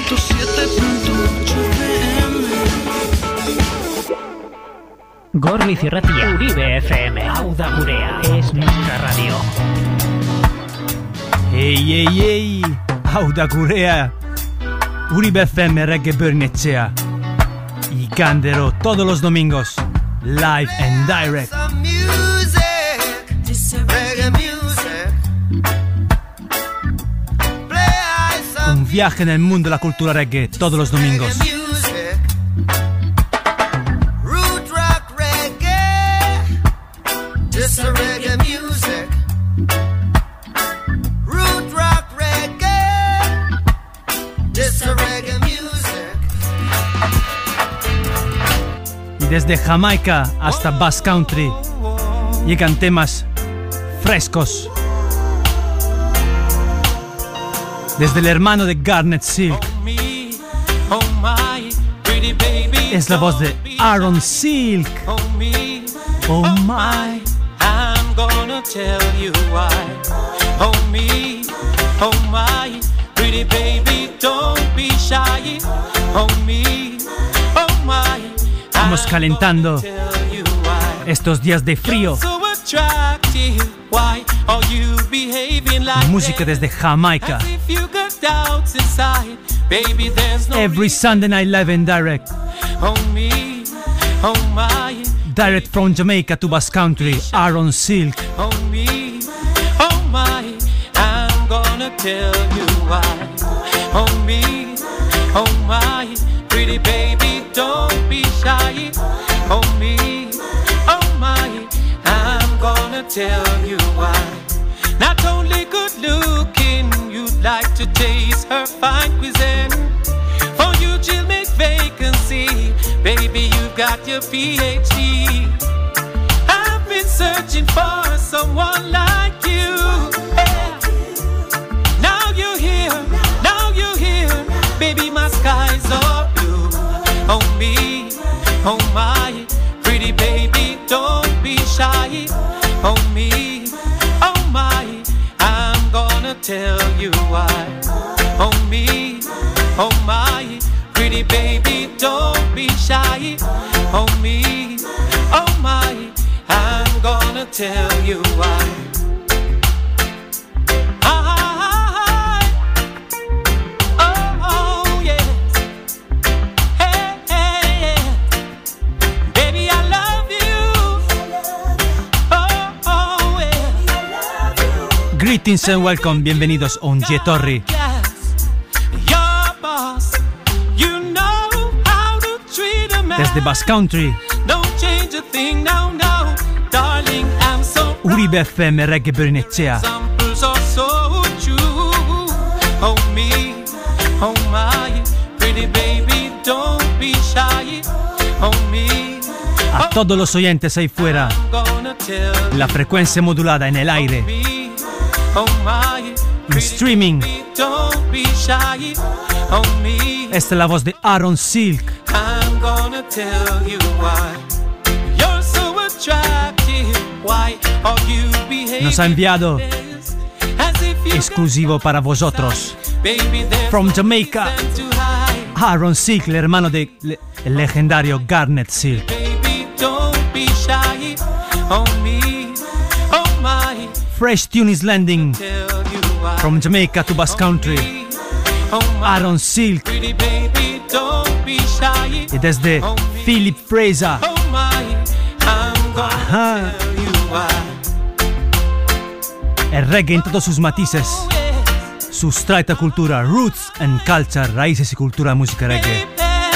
Gorliz Irratia, Uribe FM, hau da gurea, es nuestra radio. Ei, hau da gurea, Uribe FM Reggae Bernicea. Y Candero todos los domingos, live and direct. Un viaje en el mundo de la cultura reggae todos los domingos. Desde Jamaica hasta Basque Country llegan temas frescos. Desde el hermano de Garnet Silk es la voz de Aaron Silk. Oh my, I'm gonna tell you why. Oh me, oh my, pretty baby, don't be shy. Oh me, oh my. Vamos calentando estos días de frío. Música desde Jamaica. Every Sunday night live and direct. Direct from Jamaica to Basque Country, Aaron Silk. Oh me, oh my, I'm gonna tell you why. Oh me, oh my, pretty baby, don't be shy. Oh me, oh my, I'm gonna tell you why. Not only good looking, you'd like to taste her fine cuisine. For you, she'll make vacancy. Baby, you've got your PhD. I've been searching for someone like you. Yeah. Now you're here, baby, my skies are blue. Oh me, oh my, pretty baby, don't be shy. Oh me, oh my, I'm gonna tell you why. Oh me, oh my, pretty baby, don't be shy. Oh me, oh my, I'm gonna tell you why. Greetings and welcome, bienvenidos a un Jetorri. Desde Basque Country, Uribe FM Reggae Bernicea. A todos los oyentes ahí fuera, la frecuencia modulada en el aire, en streaming. Esta es la voz de Aaron Silk. Nos ha enviado exclusivo para vosotros. From Jamaica, Aaron Silk, el hermano del legendario Garnet Silk. Fresh tune is landing from Jamaica to Basque Country. Aaron Silk. Y desde Philip Fraser. Ajá. El reggae en todos sus matices. Sustraita cultura, roots and culture, raíces y cultura de música reggae.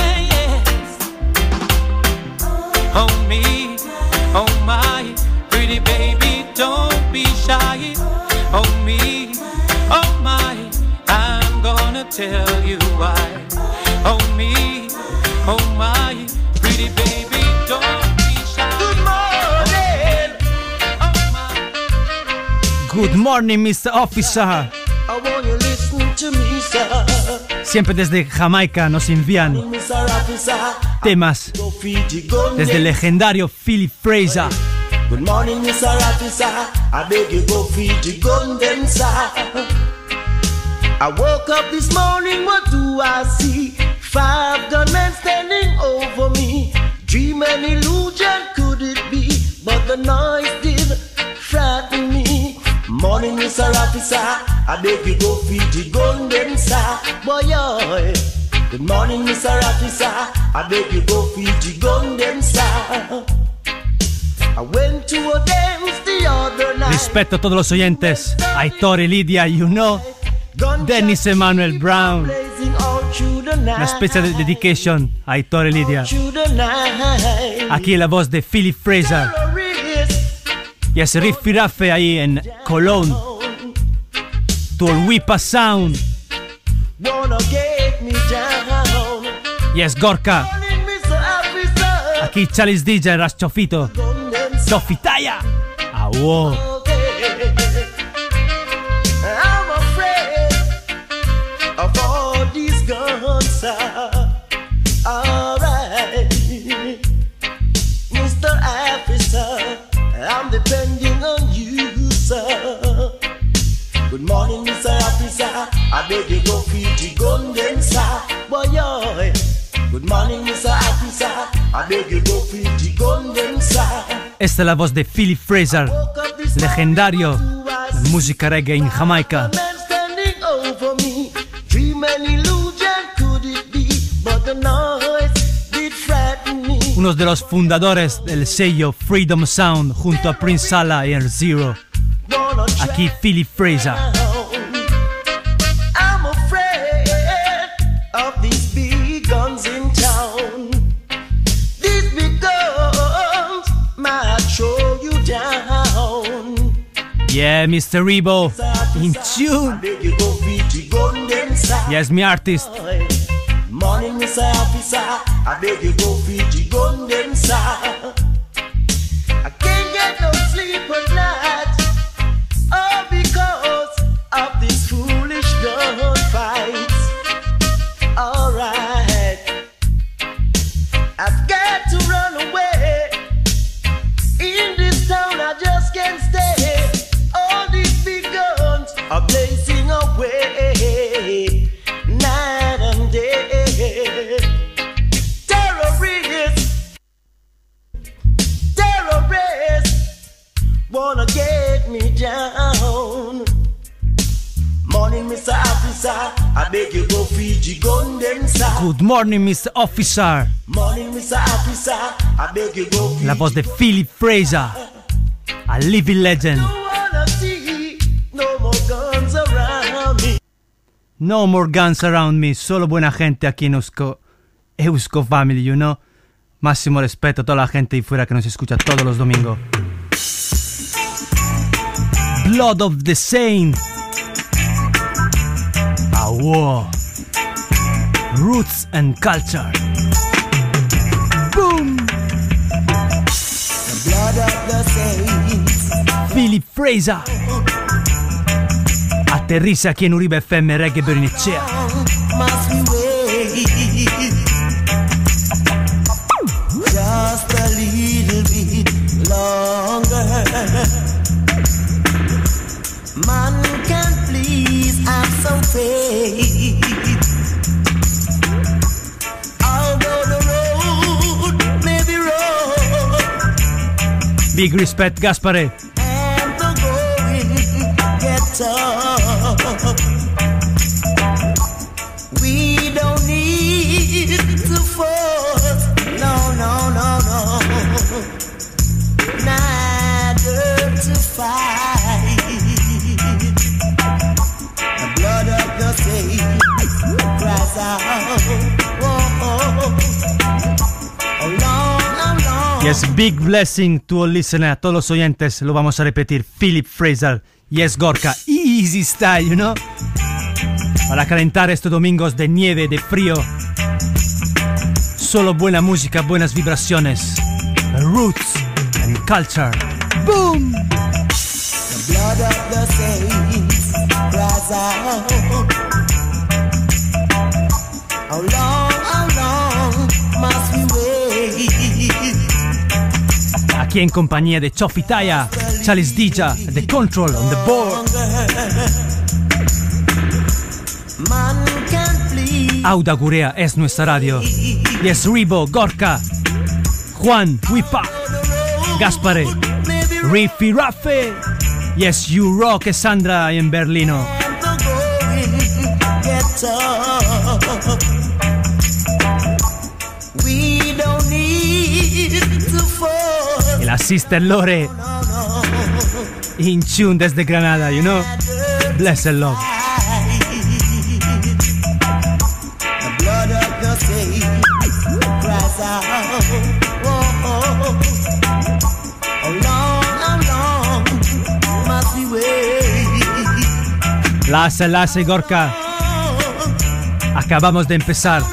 Oh me, oh my, pretty baby, don't be shy. Oh me, oh my, I'm gonna tell you why. Oh me, oh my, pretty baby, don't be shy. Good morning. Oh my. Good morning, Mr. Officer. I want you listen to me, sir. Siempre desde Jamaica nos envían temas desde el legendario Philip Fraser. Good morning, Mr. Officer. I beg you go feed the gun them, sir. I woke up this morning, what do I see? 5 gunmen standing over me. Dream and illusion could it be? But the noise did frighten me. Morning, Mr. Officer, I beg you go feed the gun them, sir. Boy, oh. Good morning, Mr. Officer, I beg you go feed the gun them, sir. I went to a dance the other night. Rispetto a todos los oyentes, Aitor y Lidia, you know, Dennis Emmanuel Brown. Una especie de dedication a Aitor y Lidia. Aquí la voz de Philip Fraser. Y ese riff raffe ahí en Cologne. Tulwipa Sound. Yes, Gorka. Aquí Chalice DJ, Raschofito. Chofitaya. Ah, wow. I'm afraid of all these guns, sir. Alright, Mr. Officer, I'm depending on you, sir. Good morning, Mr. Officer, I beg you go feed the gun them, sir. Boy, yo. Good morning, Mr. Officer, I beg you go feed the gun them, sir. Esta es la voz de Philip Fraser, legendario en música reggae en Jamaica. Uno de los fundadores del sello Freedom Sound junto a Prince Sala y R-Zero. Aquí Philip Fraser. I'm afraid of these big guns in town. These big guns might show you down. Yeah, Mr. Rebo, in tune. Yes, mi artist. Morning, Mr. Officer, I beg you go feed the gun them, sir. I can't get no sleep at night, all because of these foolish gun fights. Alright, I've got to run away. In this town I just can't stay. All these big guns are blazing away, night and day. Terrorists wanna get me down. Morning, Mr. Officer, I beg you go feed the gun them, sir. Good morning, Mr. Officer. Morning, Mr. Officer, I beg you go feed La voz de Philip Fraser, a living legend. Don't wanna see no more guns around me. No more guns around me, solo buena gente aquí en Eusko Family, you know. Máximo respeto a toda la gente ahí fuera que nos escucha todos los domingos. Blood of the Saint. Ah, wow. Roots and Culture. Boom. The blood of the saints. Philip Fraser. Aterriza aquí en Uribe FM Reggae Bernicea. Must we wait just a little bit longer? Man can please have some faith. Although the road may be rough, Big respect, Gaspare. and the going get tough, we don't need to force. No, no, no, no. Neither to fight. The blood of the saints cries out. Whoa, long. Yes, big blessing to all listeners, a todos los oyentes, lo vamos a repetir. Philip Fraser, yes, Gorka, easy style, you know. Para calentar estos domingos de nieve, de frío. Solo buena música, buenas vibraciones. Roots and Culture. Boom! The blood of the saints cries out. How long must we wait? Aquí en compañía de Chofitaya, Chalice DJ, The Control on the board. Auda Gurea es nuestra radio. Yes, Ribo, Gorka, Juan, Wipa, Gaspare, Riffy, Raffe. Yes, you rock, Sandra en Berlino. Y la Sister Lore in tune desde Granada, you know. Bless and love. Lase, Gorka. Acabamos de empezar.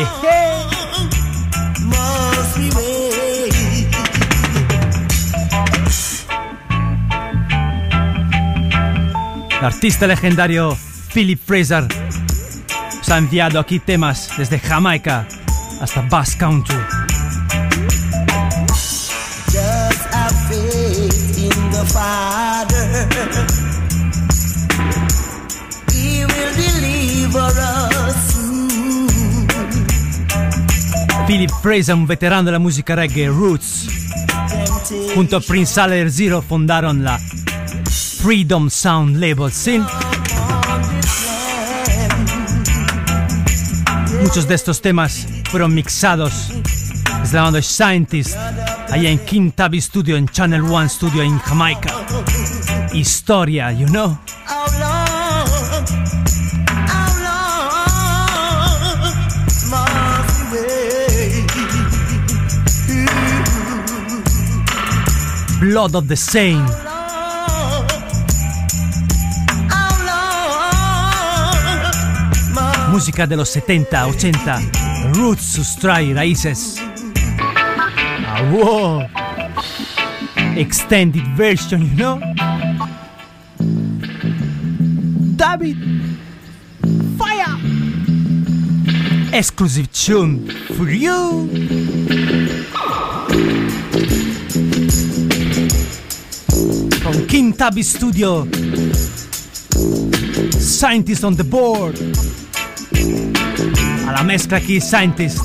El artista legendario Philip Fraser nos ha enviado aquí temas desde Jamaica hasta Basque Country. Just have faith in the Father. He will deliver us soon. Philip Fraser, un veterano della musica reggae roots, junto a Prince Ale Zero fondaron la Freedom Sound Label, ¿sí? Muchos de estos temas fueron mixados desde la banda Scientist, allá en King Tubby Studio, en Channel One Studio en Jamaica. Historia, you know. Blood of the Saint. Música de los 70, 80, roots, sustrai, raíces. Ah, wow. Extended version, you know. David, fire. Exclusive tune for you. From King Tubby Studio, Scientist on the board. A la mezcla aquí, Scientist.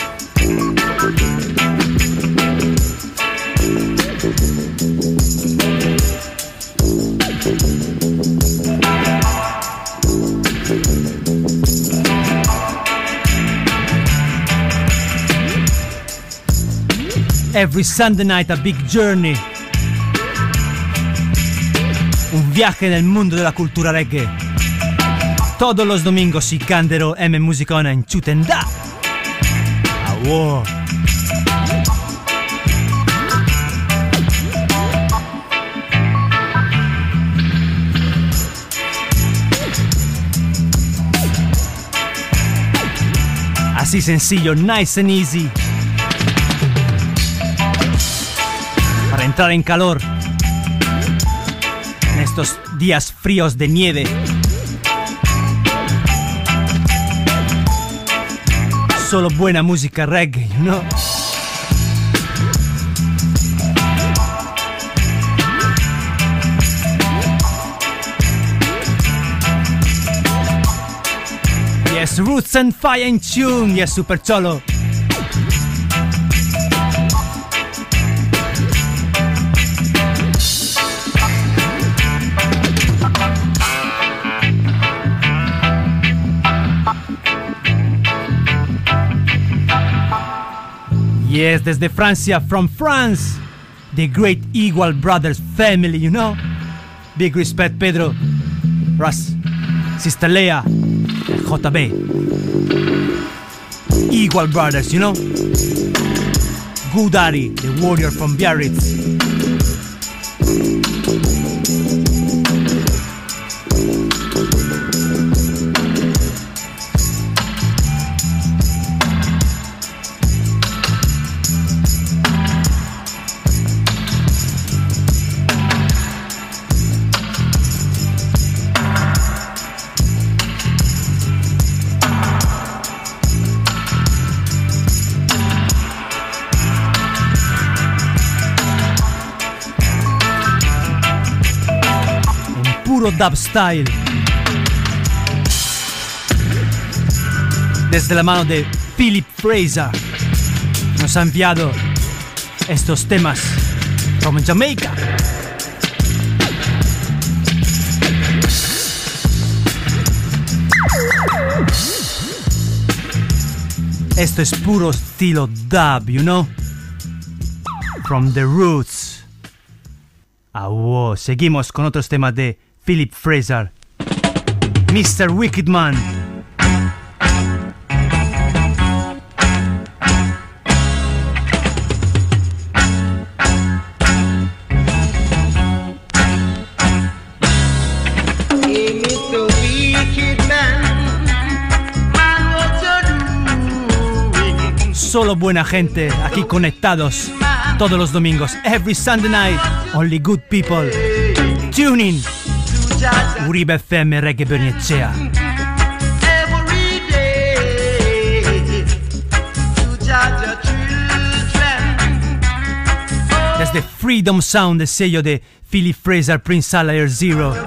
Every Sunday night a big journey. Un viaje nel mondo della cultura reggae. Todos los domingos y Candero M Musicona en Chutendá. Ah, wow. Así sencillo, nice and easy. Para entrar en calor en estos días fríos de nieve. Solo buena música reggae, you know. Yes, Roots and Fire in tune. Yes, super cholo. Yes, desde Francia, from France, the great Igual Brothers family, you know. Big respect, Pedro, Russ, Sister Leia, JB. Igual Brothers, you know. Goodari, the warrior from Biarritz. Dub style. desde la mano de Philip Fraser, nos ha enviado estos temas from Jamaica. Esto es puro estilo dub, you know? From the roots. Ah, wow. Seguimos con otros temas de Philip Fraser. Mr. Wicked Man. Solo buena gente, aquí conectados todos los domingos. Every Sunday night, only good people. Tune in. Uribe FM Reggae Bernicea. Desde Freedom Sound, el sello de Philip Fraser, Prince Alair Zero.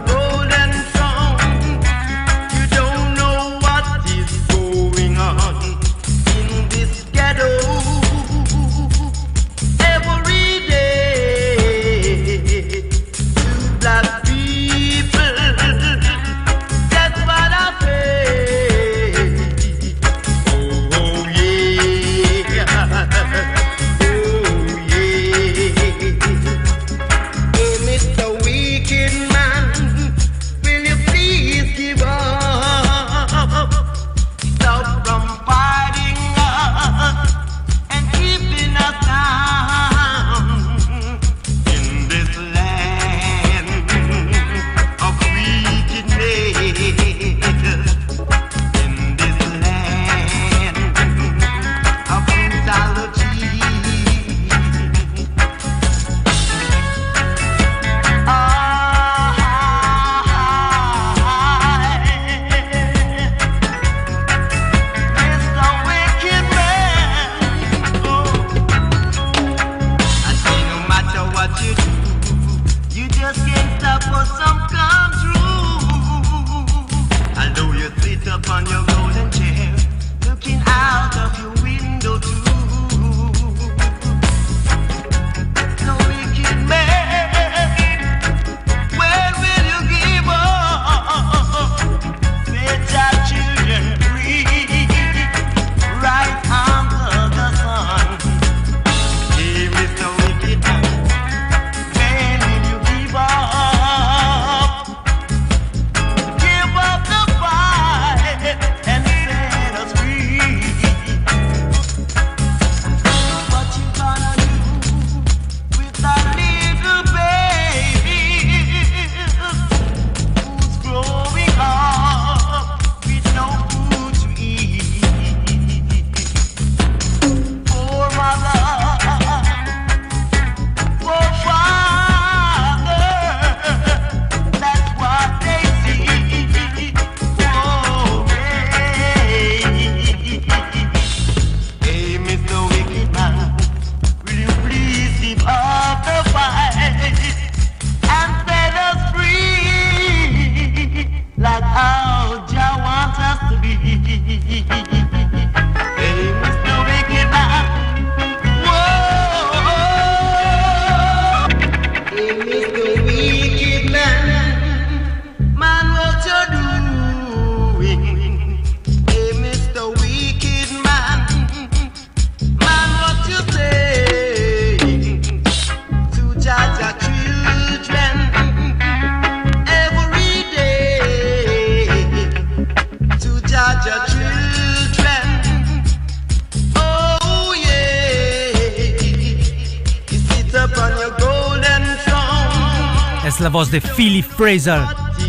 La voz de Philip Fraser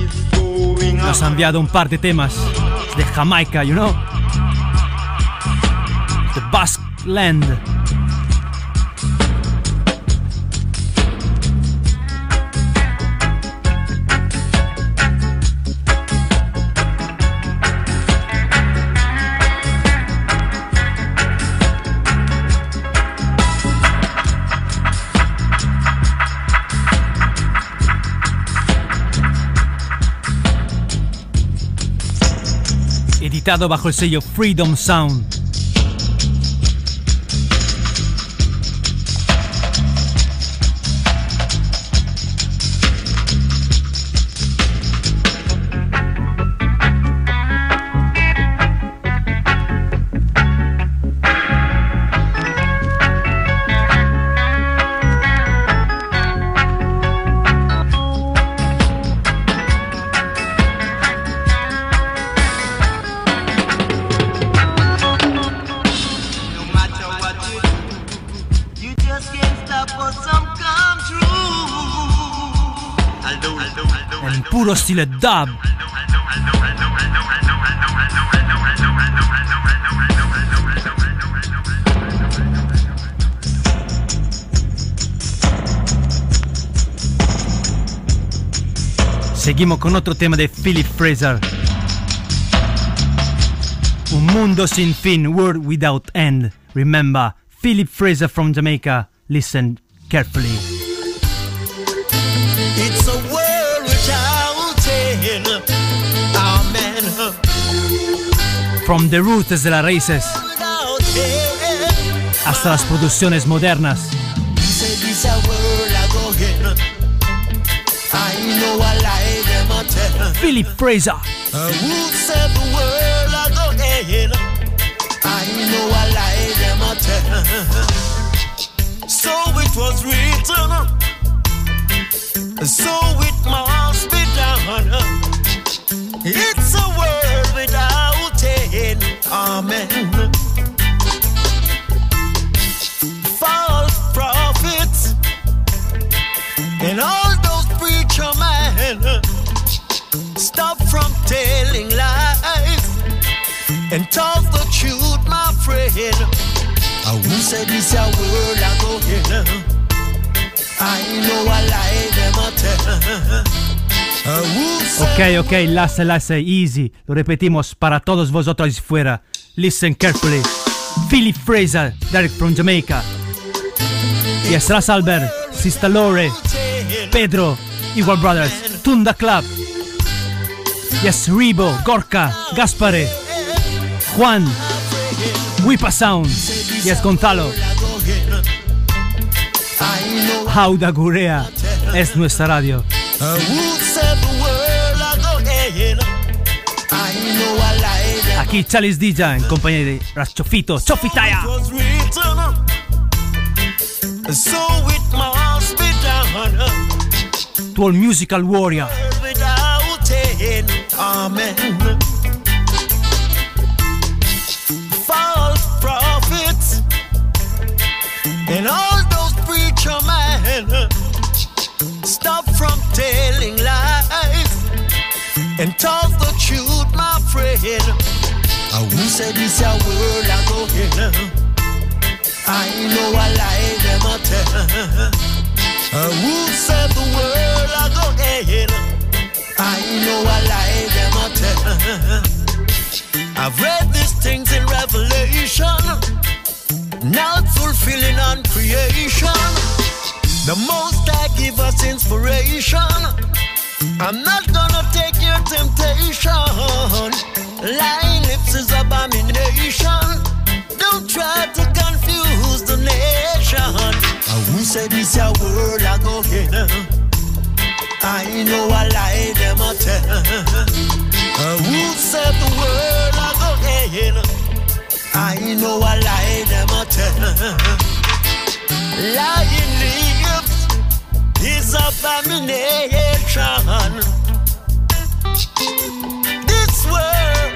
nos ha enviado un par de temas de Jamaica, you know, the Basque Land. editado bajo el sello Freedom Sound. En puro stile dub. Seguimos con otro tema de Philip Fraser. Un mundo sin fin, world without end. Remember, Philip Fraser from Jamaica. Listen carefully. It's a world without end. Amen. From the roots desde las raíces hasta las producciones modernas. Philip Fraser. So it was written, so it must be done. It's a world without end. Amen. False prophets and all those preacher men, stop from telling lies and talk the truth, my friend. Who said this a world I go in? I know a lie them a tell. Ok, láse, easy. Lo repetimos para todos vosotros ahí fuera. Listen carefully. Philip Fraser, direct from Jamaica. Yes, Ras Albert, Sister Lore, Pedro, Equal Brothers, Tunda Club. Yes, Rebo, Gorka, Gaspare, Juan, Whipa Sound. Yes, Gonzalo. Auda Gurea es nuestra radio. Aquí Chalice Dija en compañía de Rachofito, Chofitaya. To all musical warrior. Amen. False prophets and all those preacher men, stop from telling lies and talk the truth, my friend. Who said this a world I go in? I know a lie them a tell. Who said the world I go in? I know a lie them a tell. I've read these things in Revelation, now it's fulfilling on creation. The Most High give us inspiration. I'm not gonna take your temptation. Lying lips is abomination. Don't try to confuse the nation. Who said this a world I go in? I know a lie them a tell. Who said the world I go in? I know a lie them a tell. Lying lips is abomination. This world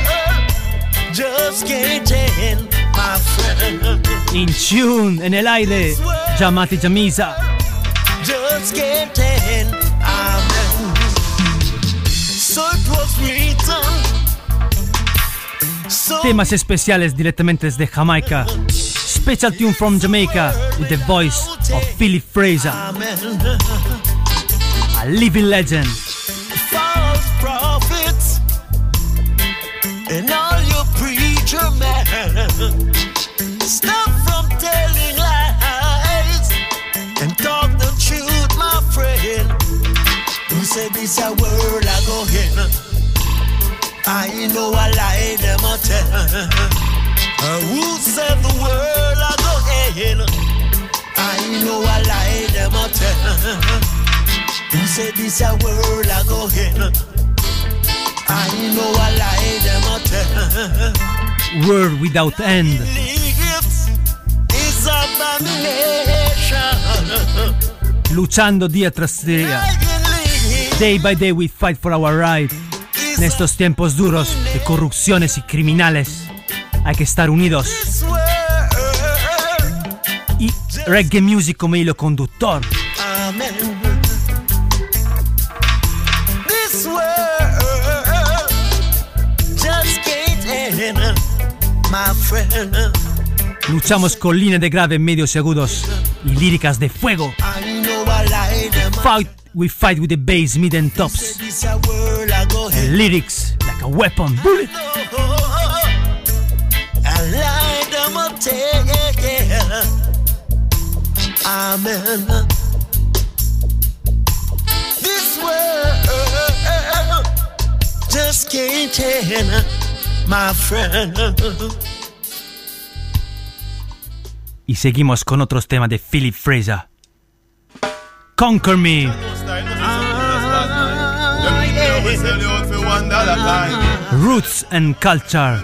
just can't end, my friend. In tune, en el aire, Jamati Jamisa. Just can't end, amen. So it was written. Temas especiales directamente desde Jamaica. Special tune from Jamaica with the voice of Philip Fraser, a living legend. False prophets and all your preacher men, stop from telling lies and talk the truth, my friend. Who said this a world I go in? I know a lie. Who said the world I go in? I know I lie them a tell. Who said this a world I go in? I know I lie them a tell. World without end. Luchando día tras día. Day by day we fight for our right. En estos tiempos duros de corrupciones y criminales hay que estar unidos. Y reggae music como hilo conductor. Amen. This world just can't end, my friend. Luchamos con líneas de grave, medios y agudos y líricas de fuego. We fight with the bass, mid and tops. And lyrics like a weapon. Bullet. Amen. This world just can't end, my friend. Y seguimos con otros temas de Philip Fraser. Conquer Me. Roots and Culture.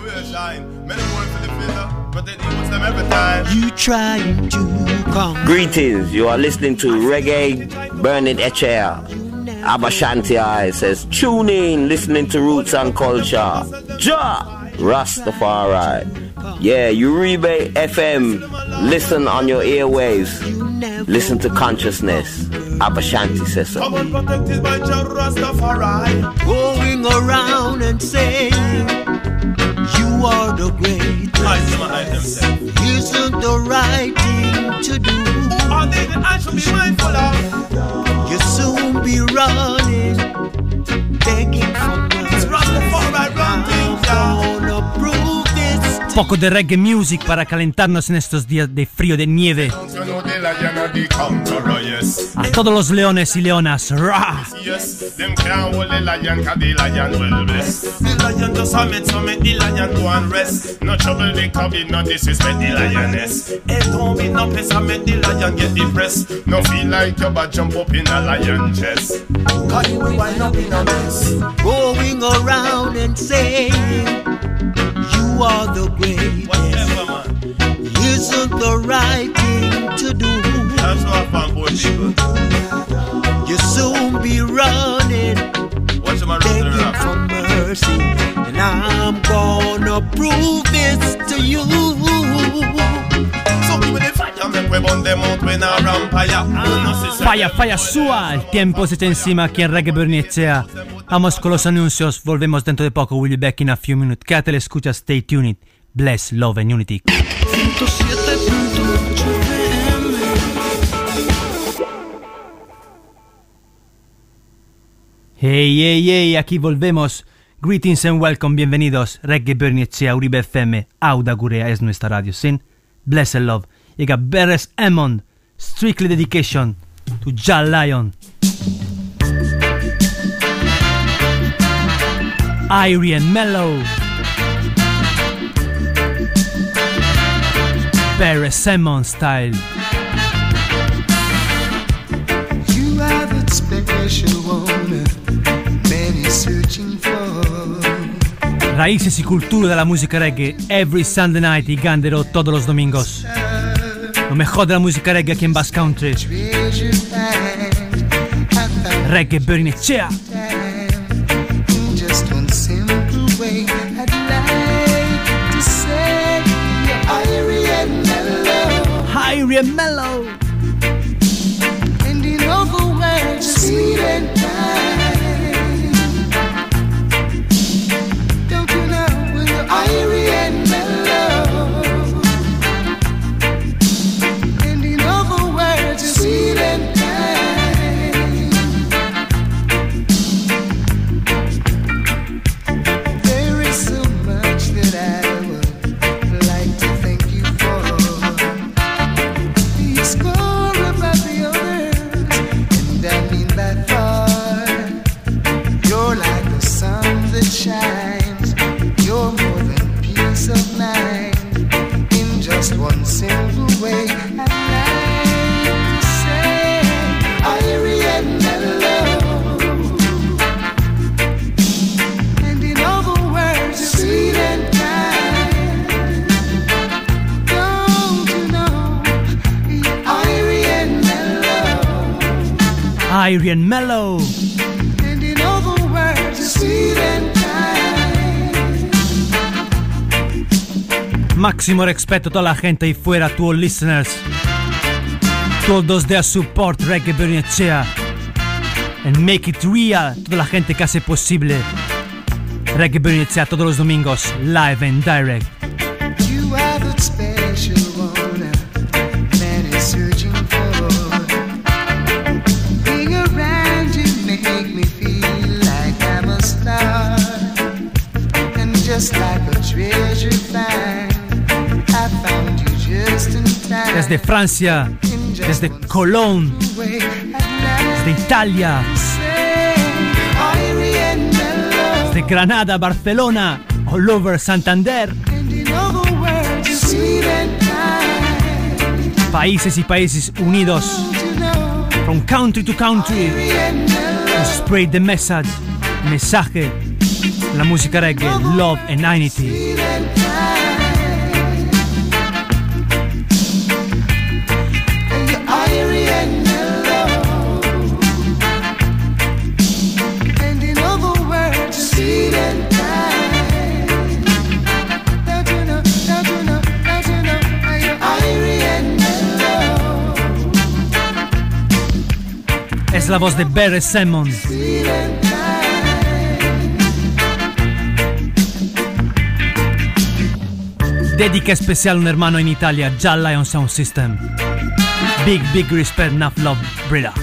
You trying to come. Greetings, you are listening to Reggae Burning Echea. Abashanti I says, tune in, listening to Roots and Culture. Ja! Rastafari. Yeah, Uribe FM. Listen on your airwaves. Listen to consciousness. Abashanti says so. Protected by Rastafari. Going around and saying you are the greatest. Isn't the right thing to do. I should be mindful of. You'll soon be running, begging for mercy. Rastafari run things down. Gonna prove this. Poco de reggae music para calentarnos en estos días de frío, de nieve. A todos los leones y leonas, ¡rah! Them can't hold the lion, cause the lion will bless. The lion just a met, so make the lion go and rest. No trouble the cubby, no disrespect the lioness. Hey, don't be no place, I make the lion get depressed. No feel like you're about jump up in a lion chest. Cause you will wind up in a mess. Going around and saying you are the greatest. Whatever, man. Isn't the right thing to do. That's what I'm for people. You'll soon be running, begging for mercy, and I'm gonna prove this to you. So give me the fire, make we burn them out when I ramp fire. Falla sua, el tiempo se echa encima aquí en Reggae Burning Echea. Vamos con los anuncios, volvemos dentro de poco, we'll be back in a few minutes. Quédate, escucha, stay tuned. Bless, love and unity. 107.8 FM. Hey, aquí volvemos. Greetings and welcome, bienvenidos. Reggae Burning Echea, Uribe FM, Auda Gurea es nuestra radio sin. Bless and love. You got Beres Hammond, strictly dedication to Jah Lion. Irie and Mellow. Beres Hammond style. You are that special one, many searching for. Raíces y cultura de la música reggae, every Sunday night y Gandero todos los domingos. Lo mejor de la música reggae aquí en Basque Country. Reggae Burning Echea. Just one simple way I'd like to say Irie and Mellow. Irie and Mellow. And in other words, sweet and kind. Don't you know when you're Irie and Mellow? And in other words, sweet and kind. There is so much that I would like to thank you for. These Irie and Mellow. And in other words, sweet and kind. Máximo respeto a toda la gente ahí fuera, a todos los listeners, todos de support Reggae Bernicea, and make it real, toda la gente que hace posible Reggae Bernicea todos los domingos, live and direct. You are the special one man is searching for. Being around you make me feel like I'm a star, and just like a treasure find, I found you just in time. Desde Francia, desde Cologne, desde Italia, desde Granada, Barcelona, all over Santander. Países y países unidos, from country to country, to spread the message, mensaje, la música reggae, love and unity. Es la voz de Barry Simmons. Dedica especial a un hermano en Italia, Jah Lion Sound System. Big respect, enough love, brother.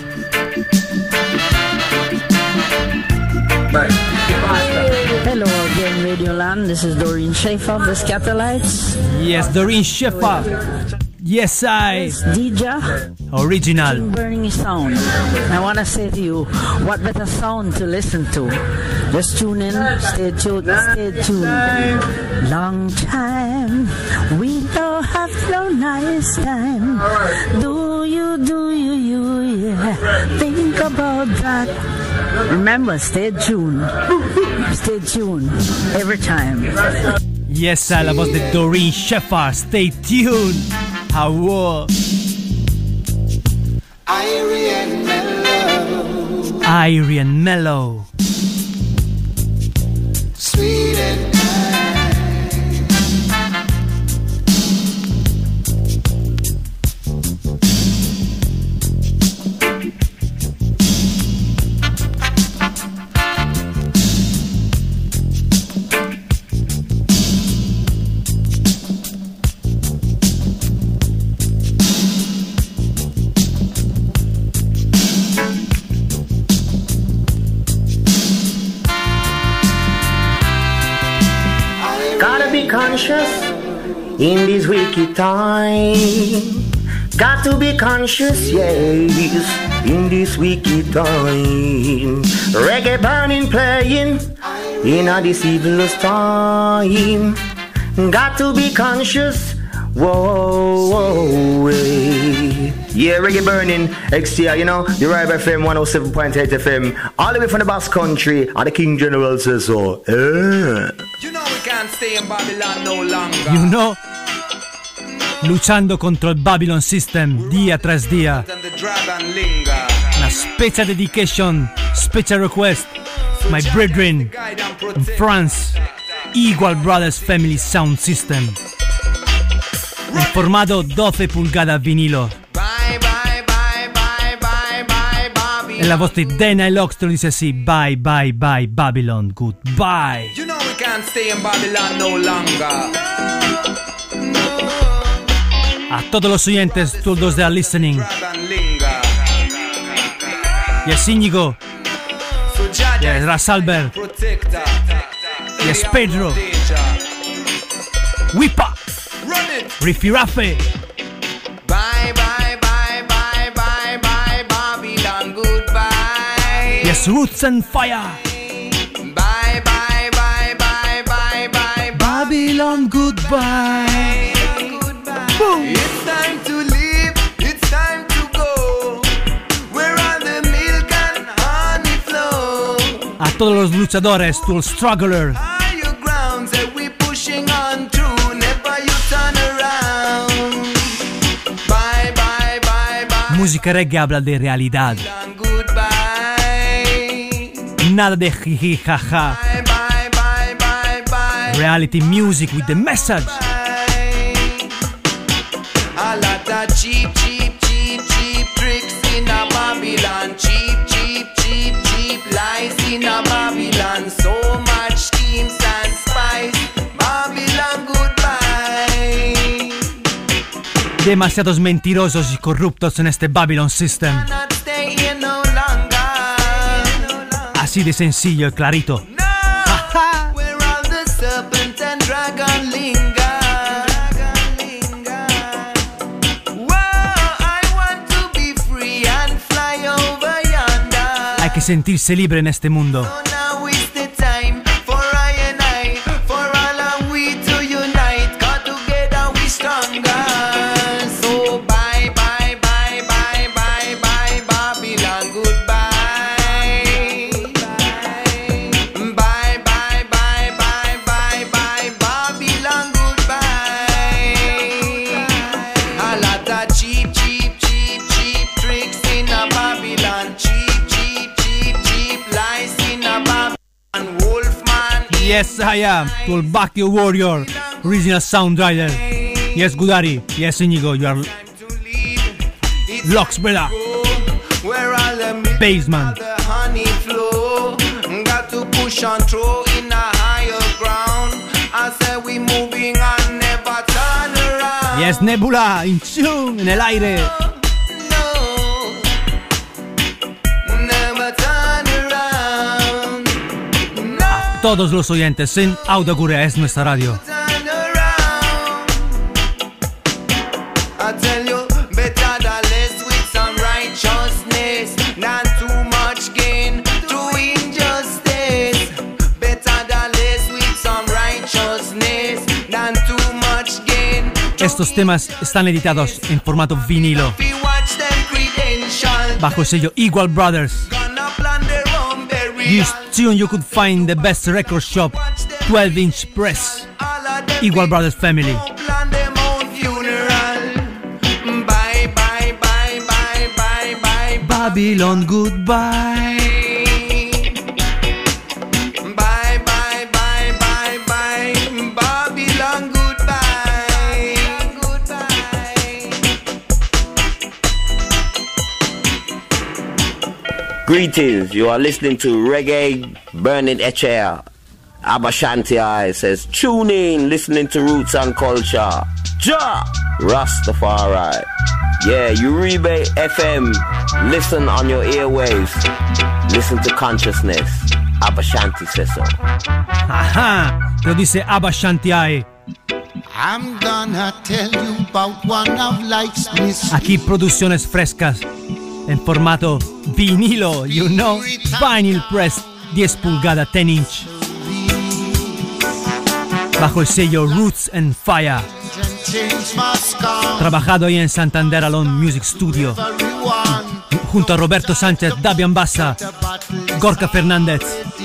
Hello again, Radio Land. This is Doreen Schaefer of the Scatterlights. Yes, Doreen Schaefer. Yes, I. DJ. Original. Burning sound. I want to say to you, what better sound to listen to? Just tune in, stay tuned, stay tuned. Long time, we don't have no nice time. Do you, yeah. Think about that. Remember, stay tuned. Stay tuned every time. Yes, I, la voz de Doreen Schaefer. Stay tuned. How Irie and mellow, Irie and Mellow. sweet and conscious in this wicked time. Got to be conscious, yes, in this wicked time. Reggae burning, playing in a this evil's time. Got to be conscious, whoa, hey. Yeah, reggae burning, XTR, you know, the Ribe FM 107.8 FM, all the way from the Basque Country, and the King General says so. You know we can't stay in Babylon no longer. You know, luchando contro il Babylon System día tras día. Una special dedication, special request, my brethren in France, Eagle Brothers Family Sound System, en formato 12 pulgadas vinilo. E la voz di Dana e Lox te lo dice así: bye bye bye Babylon, goodbye. You know we can't stay in Babylon no longer. A todos los oyentes, todos de listening. Yes, Íñigo. Yes, Rasalber. Yes, Pedro. Wipa. Riffy Rafe. Bye bye bye bye bye bye Babylon, goodbye. Yes, Roots and Fire. Bye bye bye bye bye bye Babylon, goodbye. Boom. It's time to leave, it's time to go. Where all the milk and honey flow. A todos los luchadores, to all strugglers. Higher grounds that we pushing on through. Never you turn around. Bye bye bye bye. Música reggae habla de realidad. Goodbye. Nada de jiji jaja. Reality music with the message. A lot of cheap tricks in a Babylon. Cheap lies in a Babylon. So much schemes and spice. Babylon, goodbye. Demasiados mentirosos y corruptos en este Babylon System. Cannot stay here no longer. Así de sencillo y clarito. Where all the serpent and dragon linger. Hay que sentirse libre en este mundo. Yes, I am. Tulbakio Warrior, original sound rider. Yes, Gudari. Yes, Inigo, you are Locks, brother. Baseman. Got to push on through in a higher ground. I said we moving and never turn around. Yes, Nebula, in tune, en el aire. Todos los oyentes en Auda Gurea es nuestra radio. Estos temas están editados en formato vinilo bajo el sello Equal Brothers. This tune you could find the best record shop, 12-inch press, Equal Brothers Family. Babylon, goodbye. Bye, bye, bye, bye, bye. Babylon, goodbye. Greetings, you are listening to Reggae Burning HL. Abba Shanti I says, tune in, listening to Roots and Culture. Ja! Rastafari. Yeah, Uribe FM. Listen on your airwaves. Listen to consciousness. Abba Shanti says so. Ajá, lo dice Abba Shanti I. I'm gonna tell you about one of life's mysteries. Aquí producciones frescas en formato vinilo, you know, vinyl press 10 pulgadas, 10 inch. Bajo el sello Roots and Fire. Trabajado ahí en Santander Alone Music Studio. Junto a Roberto Sánchez, Davian Bassa, Gorka Fernández.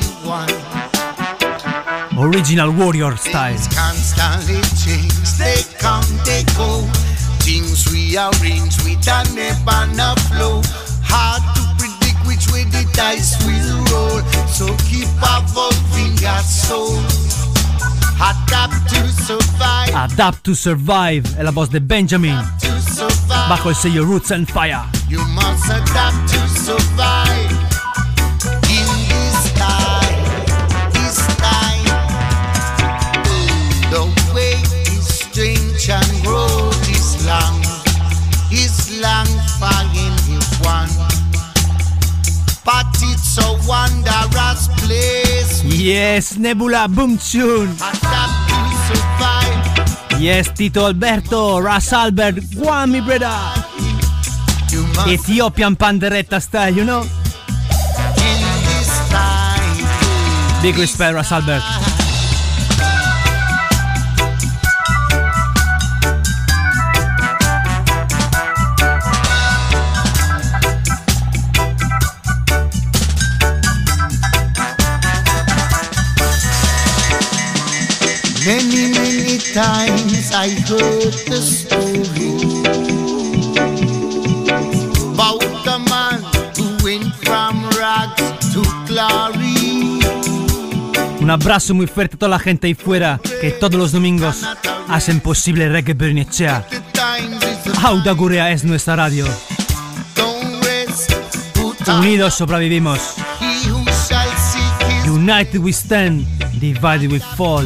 Original Warrior style. Constantly change, they come, they go. Things rearrange with a never no flow. Hard to predict which way the dice will roll. So keep evolving your soul. Adapt to survive. Adapt to Survive è la voce di Benjamin. Bajo el sello Roots and Fire. You must adapt to survive. In this time, the way is strange and road is long for anyone. But it's a wondrous place. Yes, Nebula, boom tune. Adapt to survive. Yes, Tito Alberto, Ras Albert, Guami, brother. Ethiopian Panderetta style, you know. In this time, Big respect, Ras Albert. Many times I heard the story about the man who went from rags to glory. Un abrazo muy fuerte a toda la gente ahí fuera que todos los domingos hacen posible Reggae Bernicea. Auda Gurea es nuestra radio. Unidos sobrevivimos. United we stand, divided we fall.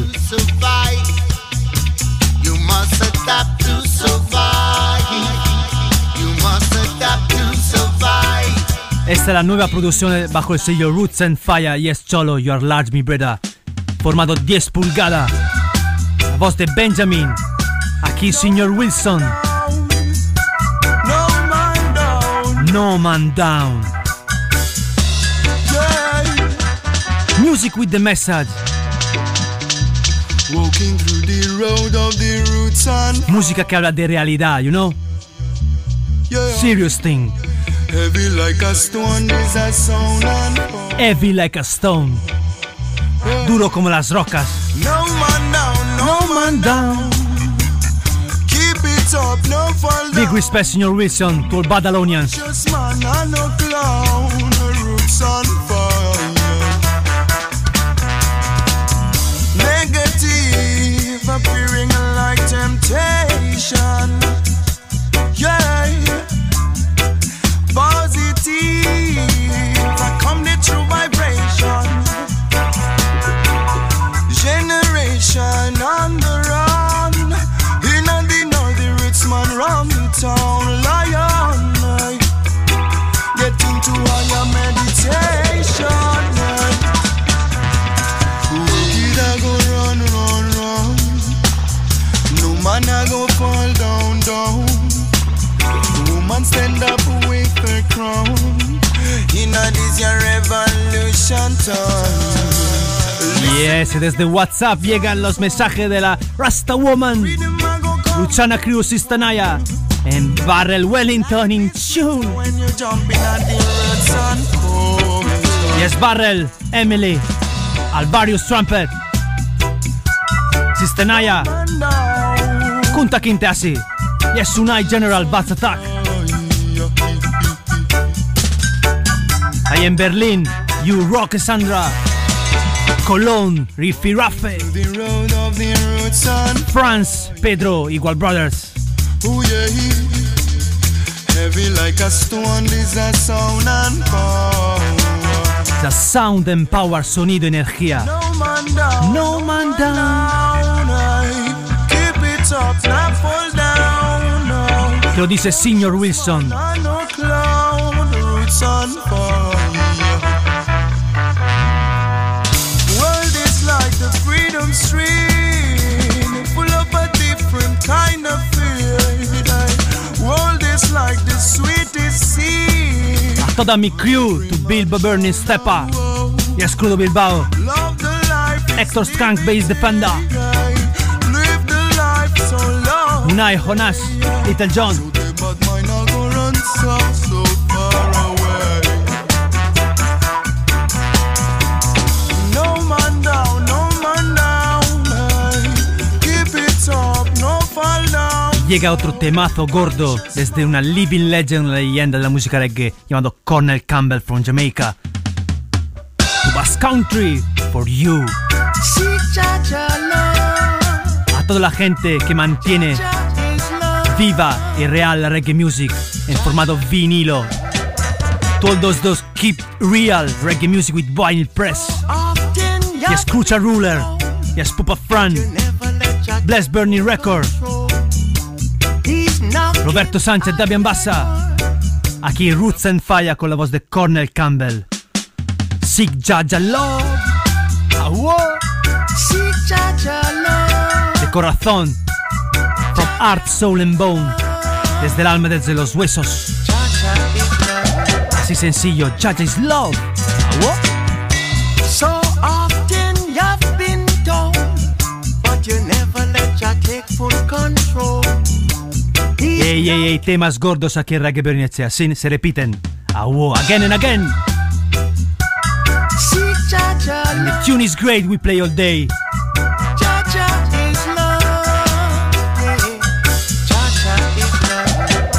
You must adapt to survive. You must adapt to survive. Esta es la nueva producción bajo el sello Roots and Fire. Yes, Cholo, you are large, my brother. Formado 10 pulgadas. La voz de Benjamin. Aquí, Señor Wilson. No man down. Music with the message. Walking through the road of the roots and Música que habla de realidad, you know? Serious thing. heavy like a stone is a sound and Heavy like a stone. Duro como las rocas. no man down, no man down. Keep it up, no fall Big down. respect, Señor Wilson, to all Badalonians. Just man and no clown. Roots on fire. Negative appearing like temptation. Yeah. Positive, I come the true vibration. Generation on the run. In and the north, the roots man round the town. Lion, get into all your meditation. Wicked I go run, run, run. No man I go fall down, down. Woman stand up with her crown. In a this your revolution time. Yes, desde WhatsApp llegan los mensajes de la Rasta Woman, Luciana Cruz Sistanaya, en Barrel Wellington in tune. When you jump in at the roots and come. Yes, Barrel, Emily, Alvarius Trumpet, Sistanaya, Kunta Kintasi, yes, Unai General Bats Attack. Ahí en Berlín, You Rock Cassandra, Cologne, Riffy Raffe, The road of the roots and France, Pedro, Igual Brothers. oh yeah. Heavy like a stone is a sound and power. The Sound and Power, sonido, energía. No man down. No man down. Down, keep it up, not fall down. No. Te lo dice Señor Wilson. No clown, roots on fire. World is like the freedom stream, full of a different kind of feeling. World is like the sweetest sea. A toda mi crew, to Bilbo Burning Stepa. Y Escudo Bilbao. Love the life, Hector Skunk Bass Defender. live the life so long. Unai Jonas, Little John. But mine not go run so far away. No man down, no man down. Keep it up, no fall down. Llega otro temazo gordo desde una living legend, una leyenda de la música reggae llamado Cornel Campbell from Jamaica. To Basque Country, for you. Seek Jah Jah love. A toda la gente que mantiene Jah is love. viva y real la reggae music en formato vinilo. Todos those keep real reggae music with vinyl press. Often Yes, Crucha Ruler. Yes, Pupa Fran. never let Jah Bless Bernie Record. control. He's knocking Roberto Sánchez, Davian Bassa. Aquí Roots and Fire con la voz de Cornel Campbell. Seek Jah Jah Love. Awo. Seek Jah Jah love. De corazón. From Heart, Soul and Bone. Desde el alma, desde los huesos. Jah Jah is love. Así sencillo. Jah Jah is love. Awo. So often you've been told, but you never let Jah take full control. Ey, ey, ey, temas gordos aquí en Reggae Bernicea. Sí, se repiten. Awo, again and again. Seek Jah Jah And the love. tune is great, we play all day. Jah Jah is love. Yeah. Jah Jah is love.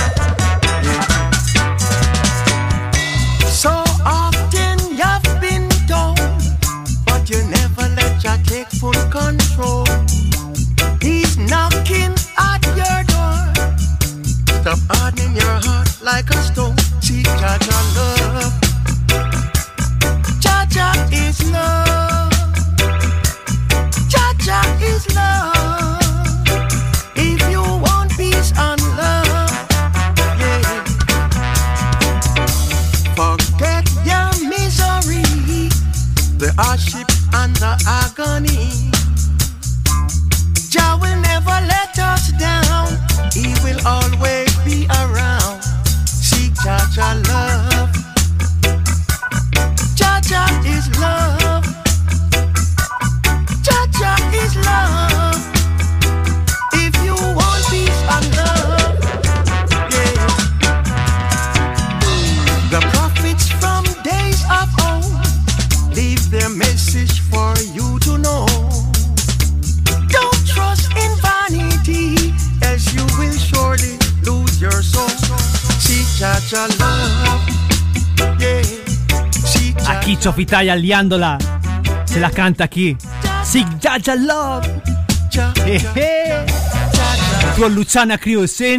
Yeah. So often you've been told, but you never let like a stone. See Jaja love. Jaja is love. Jaja is love. If you want peace and love, yeah. Forget your misery, the hardship and the agony. Jah will never let us down. He will always be around. Seek Jaja love. Jaja is love. Jaja is love. If you want peace and love, yeah. The prophets from days of old leave their message for you to know. Don't trust in vanity, else you will surely lose your soul. Seek Jaja love, yeah. Seek Jaja. Aquí Chofitaya liándola. Se la canta aquí. Seek Jaja love. Con Luciana Crew, ¿sí?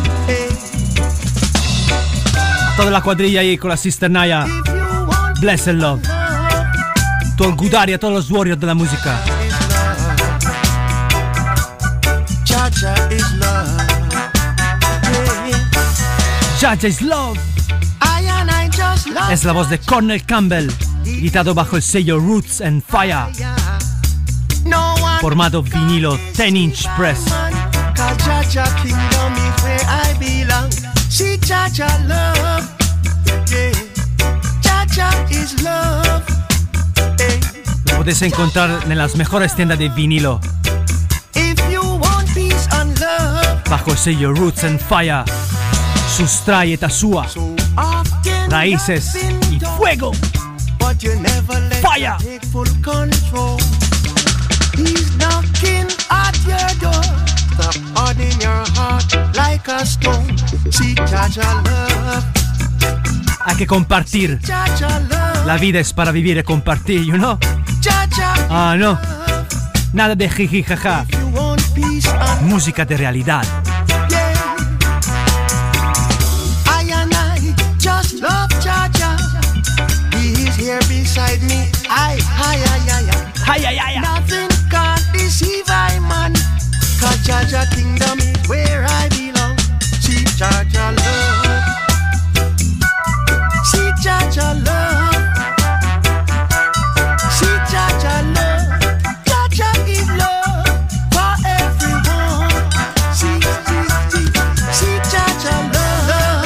Toda la cuadrilla ahí con la Sister Naya. Blessed love. Todo el Gudaria, todos los warriors de la música. Jaja is love. Jaja is love. I just love. Es la voz de Cornel Campbell, editado bajo el sello Roots and Fire, No one formato vinilo 10-inch press. cause Jaja kingdom is where I belong. See Jaja love, yeah. Jaja is love, hey. Lo podéis encontrar en las mejores tiendas de vinilo If you want peace and love, bajo el sello Roots and Fire. Sustrae Tasua, often raíces nothing y done, fuego. but you never let Fire. him take full control. He's knocking at your door, the heart in your heart like a stone. See Jaja love, Hay que compartir. Jaja love, La vida es para vivir y compartir, you know? Jaja Ah, no. Nada de jiji jaja. if you want peace and Música de realidad. yeah. I and I just love Jaja. He is here beside me. I. Ay, ay, ay. Nothing can deceive I, man. Cause Jaja kingdom is where I belong. See Jaja love. See Jaja love. See Jaja love. Jaja is love for everyone. See Jaja love.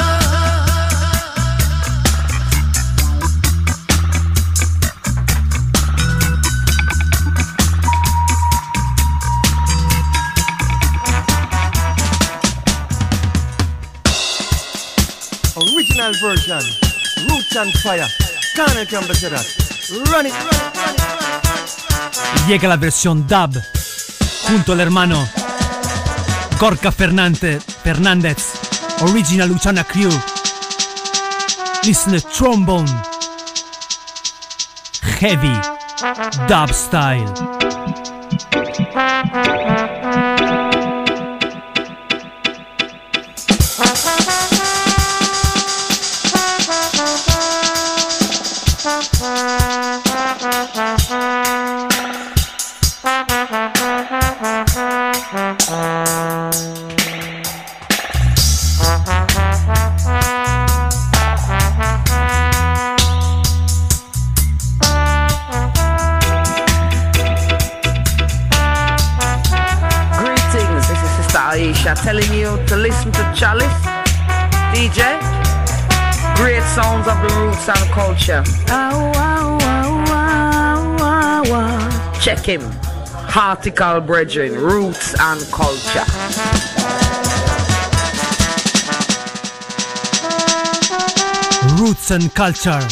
Original version, Roots and Fire. Cornel Campbell said that. Run it, run it, run it, run it. Llega la versión dub junto al hermano Gorka Fernández, Original Luciana Crew. Listen to trombone, heavy dub style. Telling you to listen to Chalice DJ. Great sounds of the roots and culture. Check him. Hartical Brethren, Roots and Culture. Roots and Culture.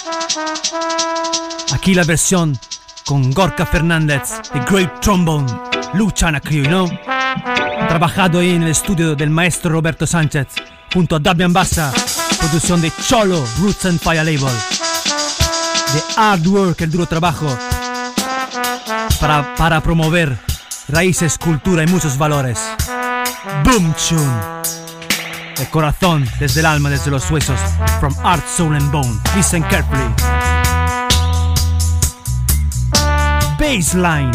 Aquí la versión con Gorka Fernández, The Great Trombone, Luciana Crew, ¿no? Trabajado ahí en el estudio del maestro Roberto Sánchez, junto a Damian Bassa, producción de Cholo, Roots and Fire Label. De hard work, el duro trabajo para promover raíces, cultura y muchos valores. Boom tune. el corazón, desde el alma, desde los huesos. From Heart, Soul and Bone. Listen carefully. Baseline.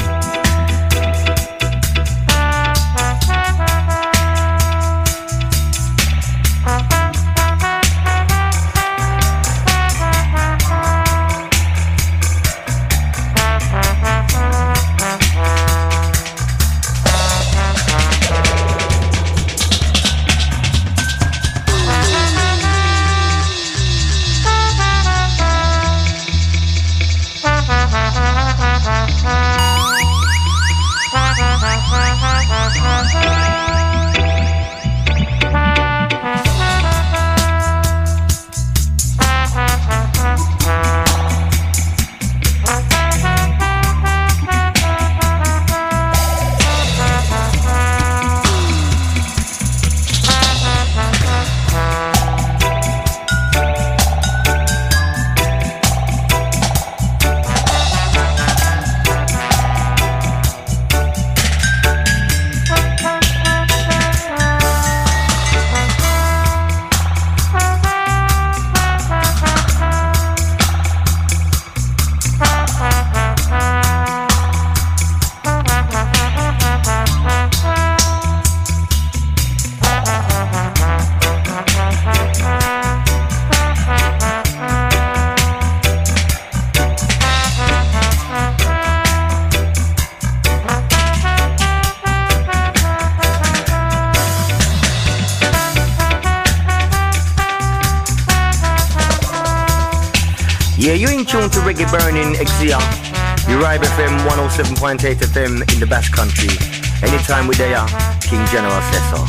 Yeah, you're in tune to Reggae Burning XCR. Uribe FM 107.8 FM in the Basque Country. Anytime we're there, King General says so.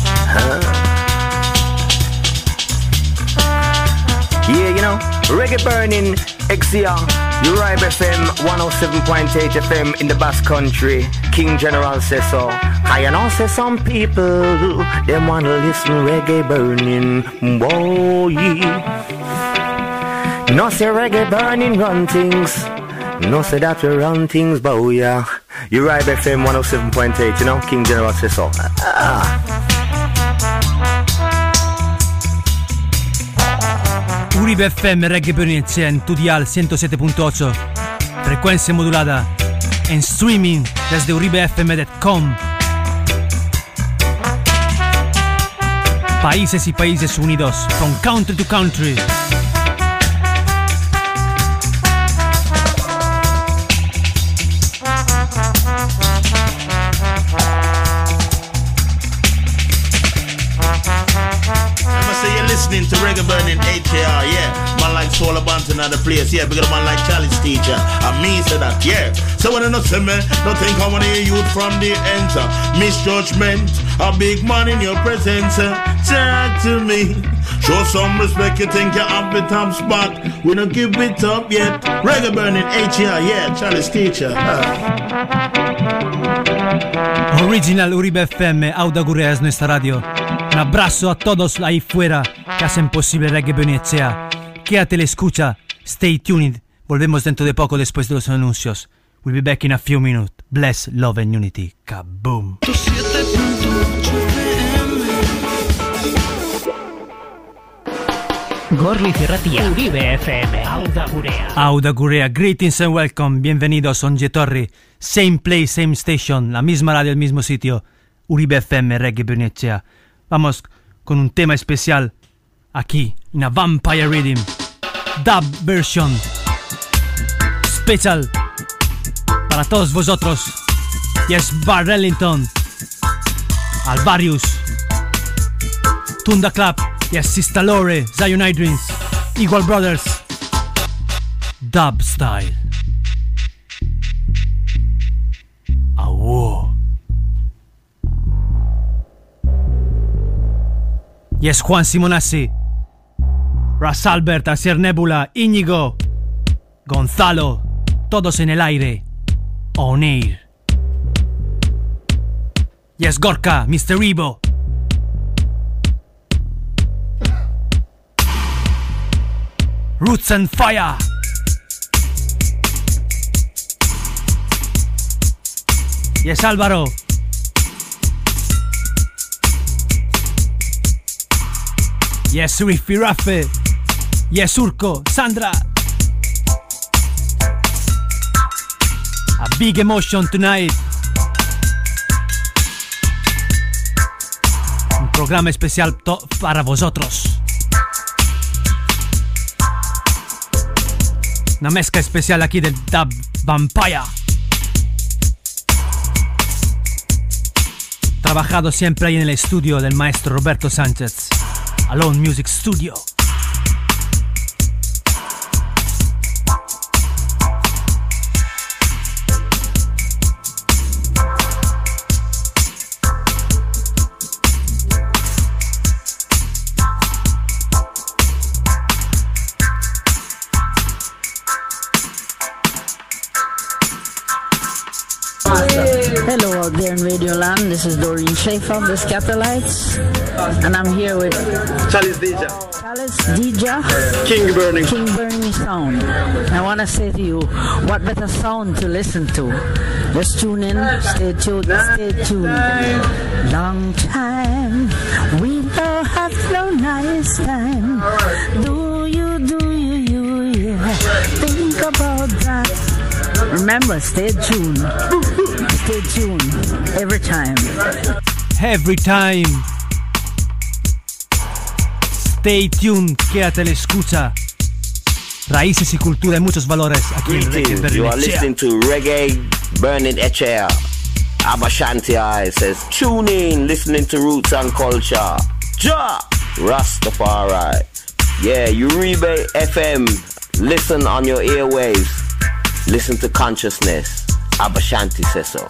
Yeah, you know, Reggae Burning XCR. Uribe FM 107.8 FM in the Basque Country. King General says so. I know say some people, them wanna listen Reggae Burning. Whoa, yeah. No say Reggae Burning run things. No say that we run things, but yeah. Uribe FM 107.8, you know, King General says so. Uribe FM Reggae Burning en tu dial 107.8, frecuencia modulada, en streaming desde uribefm.com. Países y países unidos, from country to country. Listening to Reggae Burning HAR, yeah. Man like Soul Abandon at the place, yeah. Because man like Charlie's teacher, and me say that, yeah. So when I not say me, don't think I want to hear youth from the enter. Misjudgment, a big man in your presence. Talk to me. Show some respect, you think you're up the top spot. We don't give it up yet. Reggae Burning HAR, yeah. Charlie's teacher. Original Uribe FM, Auda Gurea es nuestra radio. Un abrazo a todos ahí fuera que hacen posible Reggae Burning HAR. Quédate la escucha. Stay tuned. Volvemos dentro de poco después de los anuncios. We'll be back in a few minutes. Bless, love and unity. Kaboom. Gorli Cerratia, Uribe FM, Auda Gurea. Auda Gurea, greetings and welcome. Bienvenidos a Onge Torri. Same place, same station. La misma radio, el mismo sitio. Uribe FM, Reggae Burning HAR. Vamos con un tema especial aquí, una Vampire Rhythm dub version special para todos vosotros. Yes, Bar Ellington, Alvarius, Tunda Club, yes, Sister Lore, Zion Idrins, Equal Brothers, dub style. Awo. Yes, Juan Simonassi, Ras Albert, Asier Nebula, Íñigo, Gonzalo, todos en el aire, on air. Yes, Gorka, Mr. Ivo, Roots and Fire. Yes, Álvaro. Yes, Riffy Raffe. Yes, Urko, Sandra. A big emotion tonight. Un programa especial para vosotros. Una mezcla especial aquí del Dub Vampire. Trabajado siempre ahí en el estudio del maestro Roberto Sánchez. Alone Music Studio. Hello out there in Radio Land, this is Doreen Schaefer of the Scatterlights, and I'm here with Chalice DJ, King Burning Sound. I want to say to you, what better sound to listen to? Just tune in, stay tuned. Long time, we don't have no nice time. Do you, yeah, think about that. Remember, stay tuned. Stay tuned every time. Every time. Stay tuned, quédate a la escucha. Raíces y cultura y muchos valores aquí en Reggae Burning. You are listening to Reggae Burning Echea. Abba Shanti I says, tune in, listening to Roots and Culture. Ja! Rastafari. Yeah, Uribe FM. Listen on your airwaves. Listen to consciousness. Abba Shanti says so.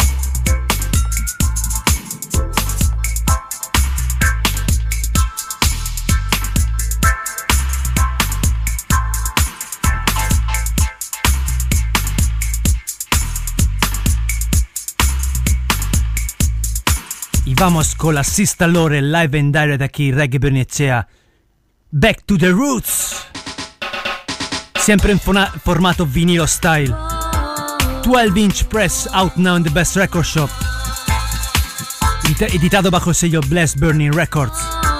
Y vamos con la Sista Lore live and direct aquí, Reggae Burning Echea. Back to the Roots. Sempre in formato vinilo style. 12-inch press out now in the best record shop. Editado bajo el sello Blessed Burning Records.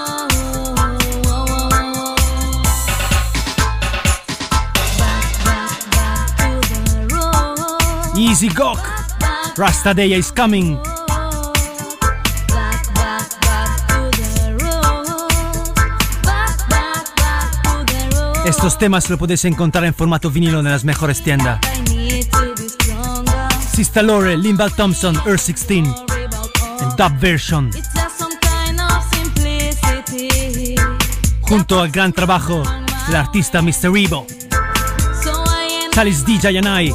Easy Gok. Rasta Day is coming. Estos temas lo podéis encontrar en formato vinilo en las mejores tiendas. Sista Lore, Linval Thompson, Earth 16 en dub version. Junto al gran trabajo del artista Mr. Rebo. Chalice DJ and I.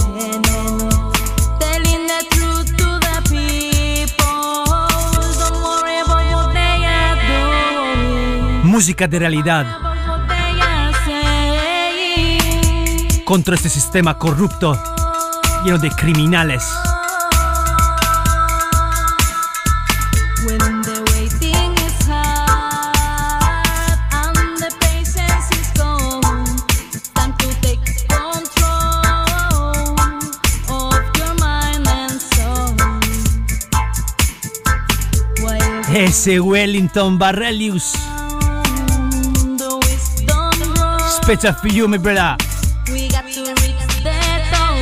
Música de realidad. Contra este sistema corrupto, lleno de criminales. Ese Wellington Barrelius. Special for you, my brother. We got to reach the top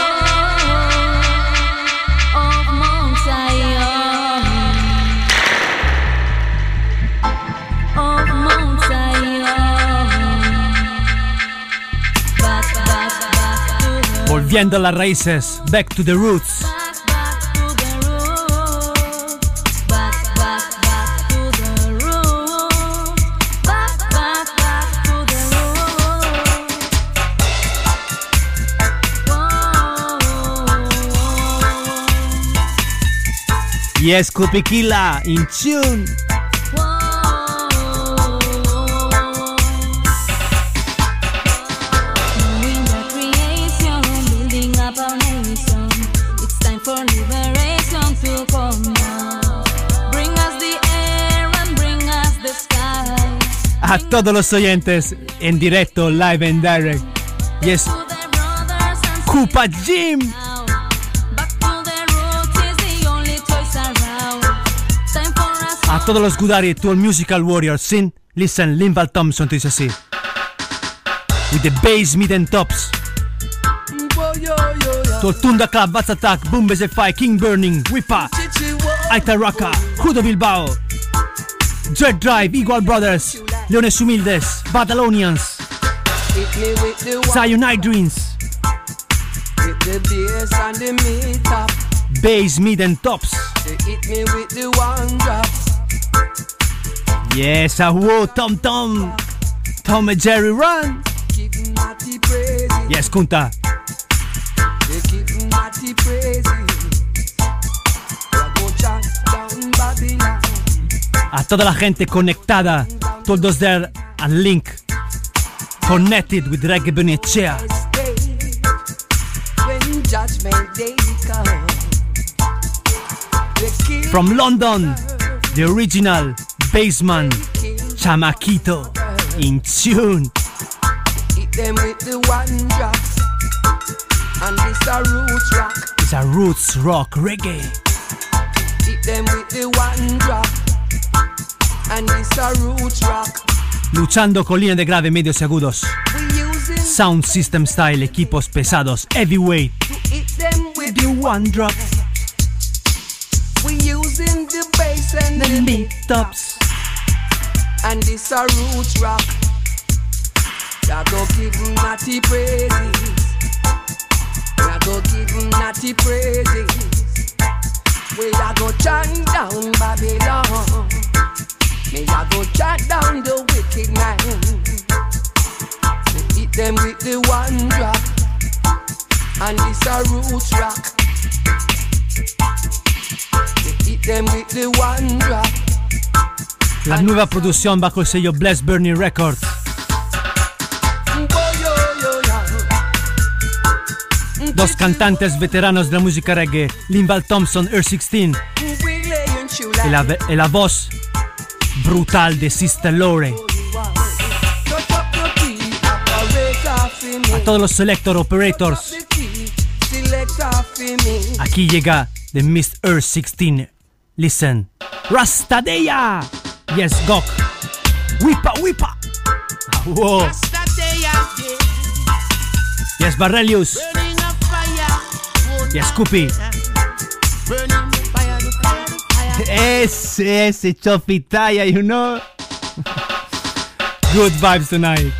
of Mount Zion, of Mount Zion. Back to the Volviendo a las raíces, back to the roots. Yes, Kupikila in tune. Knowing the creation, building up our nation. It's time for liberation to come now. Bring us the air and bring us the sky. A todos los oyentes en directo, live and direct. Yes, Kupa Jim. A todos los Gudari, to all musical warriors, sin Listen, Linval Thompson te dice así. With the bass, mid and tops. Tortunda Club, Bats Attack, Boom Fire, King Burning, Whippa, Aita Raka, Judo Bilbao, Dread Drive, Igual Brothers, Leones Humildes, Batalonians, Cyanide Dreams, Bass, mid and tops. Yes, whoa, Tom Tom and Jerry Run. Yes, Kunta. A toda la gente conectada, todos there and link connected with Reggae Benechea. From London, the original bassman Chamaquito in tune. Hit them with the one drop, and this a roots rock. It's a roots rock reggae. Hit them with the one drop, and this a roots rock. Luchando con líneas de grave, medios y agudos. Sound system style, equipos pesados, heavyweight. Hit them with the one drop. We using the bass and the mid tops, and this a roots rock. I go give him natty praises. I go give him natty praises. We I go chant down Babylon. Me I go chant down the wicked man. Me hit them with the one drop, and this a roots rock. Me hit them with the one drop. La nueva producción bajo el sello Bless Burning Records. Dos cantantes veteranos de la música reggae, Linval Thompson, Earth 16, y la voz brutal de Sister Lore. A todos los selector operators, aquí llega The Miss Earth 16. Listen, Rastadeya. Yes, Gok. Whippa, whippa. Whoa. Yes, Barrelius. Yes, Scoopy. Ese Chofitaya, you know. Good vibes tonight.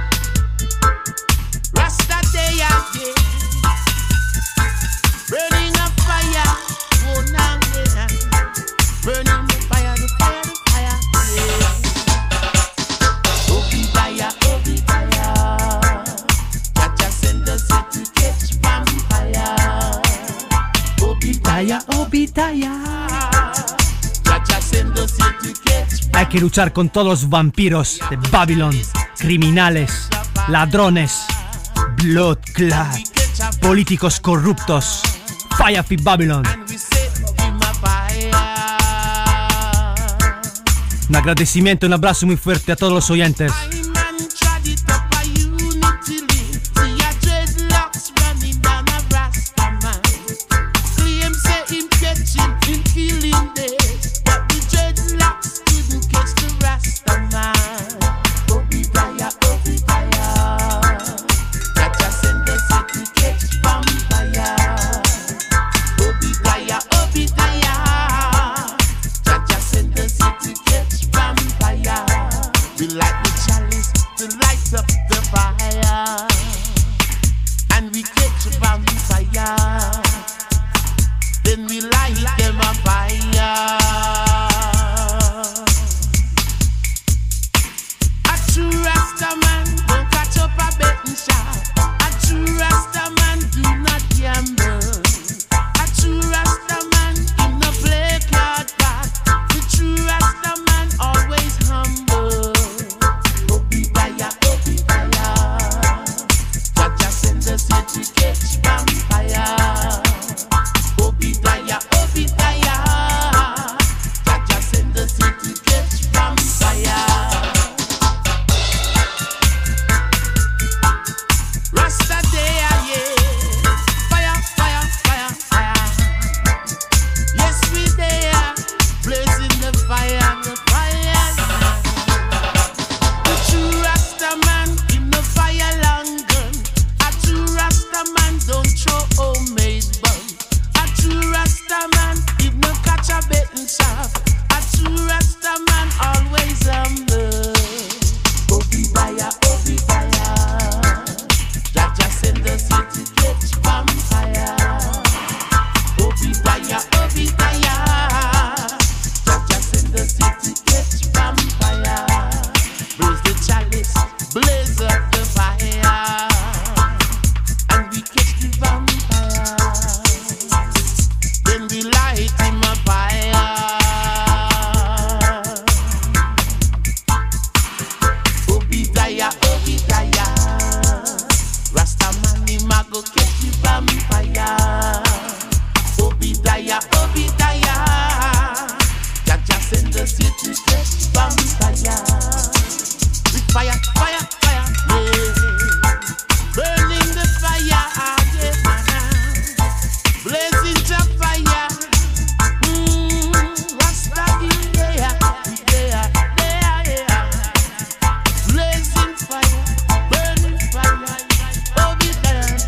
Hay que luchar con todos los vampiros de Babylon, criminales, ladrones, blood clad, políticos corruptos. Fire for Babylon. Un agradecimiento, un abrazo muy fuerte a todos los oyentes. We like the chalice. true Rasta man always humble. Obadiah, Obadiah, Jaja send us here to catch vampire. Obadiah, Obadiah, Jaja send us here to catch vampire. Raise the chalice, blaze up the fire, and we catch the vampire. Then we light him a fire. Obadiah, Obadiah, Rastaman him a go catch the vampire. Obadiah, Obadiah, Jaja send us here to catch vampire. With fire, fire, fire, yeah. Burning the fire, yeah, blazing the fire. Rasta yeah, yeah, yeah. Blazing fire, burning fire. Oh, be there.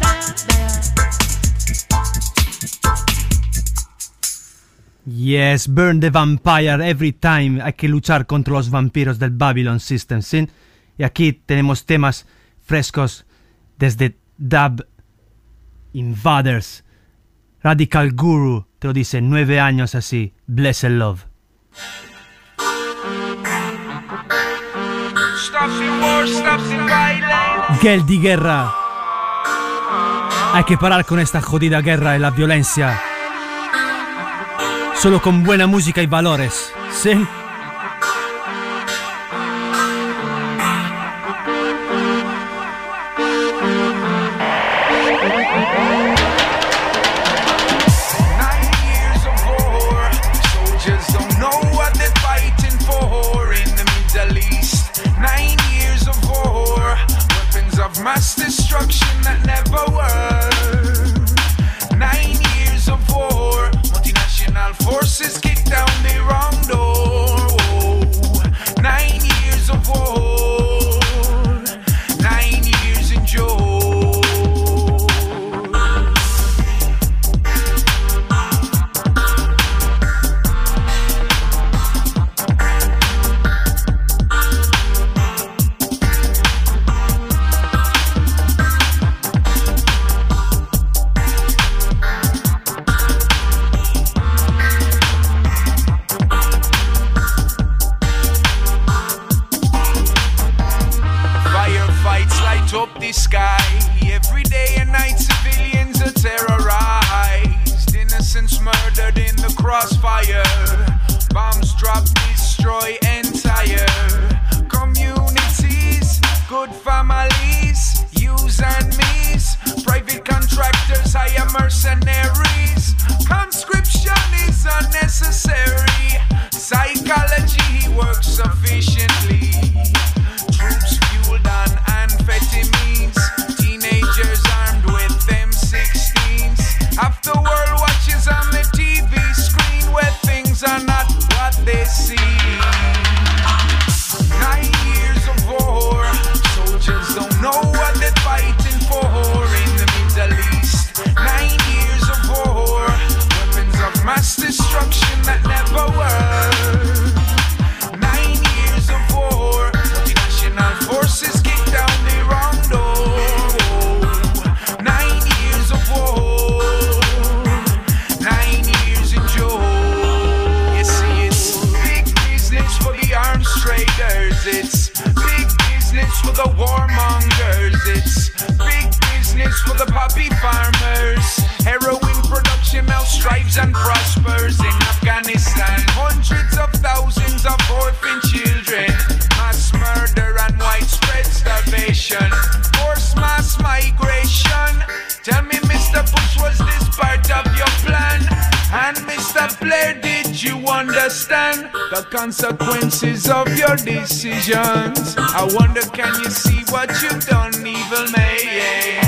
Yes, burn the vampire every time. Hay que luchar contra los vampiros del Babylon System, ¿sí? Y aquí tenemos temas frescos desde Dub Invaders. Radical Guru te lo dice, 9 años así. Blessed Love. Gel di guerra. Hay que parar con esta jodida guerra y la violencia. Solo con buena música y valores, ¿sí? Mass destruction that never worked. 9 years of war. Multinational forces kick down the wrong door. Whoa. 9 years of war. 9 years in jail. Sky. Every day and night civilians are terrorized. Innocents murdered in the crossfire. Bombs drop, destroy entire communities. Good families, yous and me's. Private contractors hire mercenaries. Conscription is unnecessary. Psychology works sufficiently. Troops fueled on amphetamines. Teenagers armed with M16s. Half the world watches on the TV screen where things are not what they seem. 9 years of war. Soldiers don't know what they're fighting for in the Middle East. 9 years of war. Weapons of mass destruction that never work. 9 years of war. Multinational forces kick down the wrong door. 9 years of war. 9 years in jail. You see, it's big business for the arms traders. It's big business for the warmongers. It's big business for the poppy farmers. Heroin production now strives and prospers in Afghanistan. Hundreds of thousands of orphan children. Mass murder and widespread starvation. Forced mass migration. Tell me, Mr. Bush, was this part of your plan? And Mr. Blair, did you understand the consequences of your decisions? I wonder, can you see what you've done, evil man?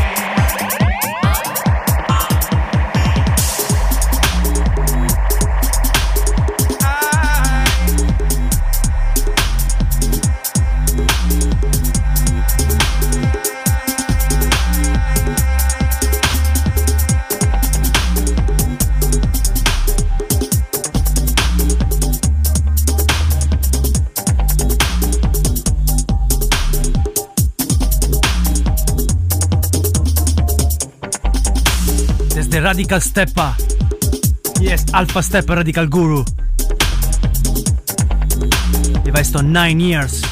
Radical Steppa. Yes, Alpha Steppa Radical Guru. Lleva esto 9 years.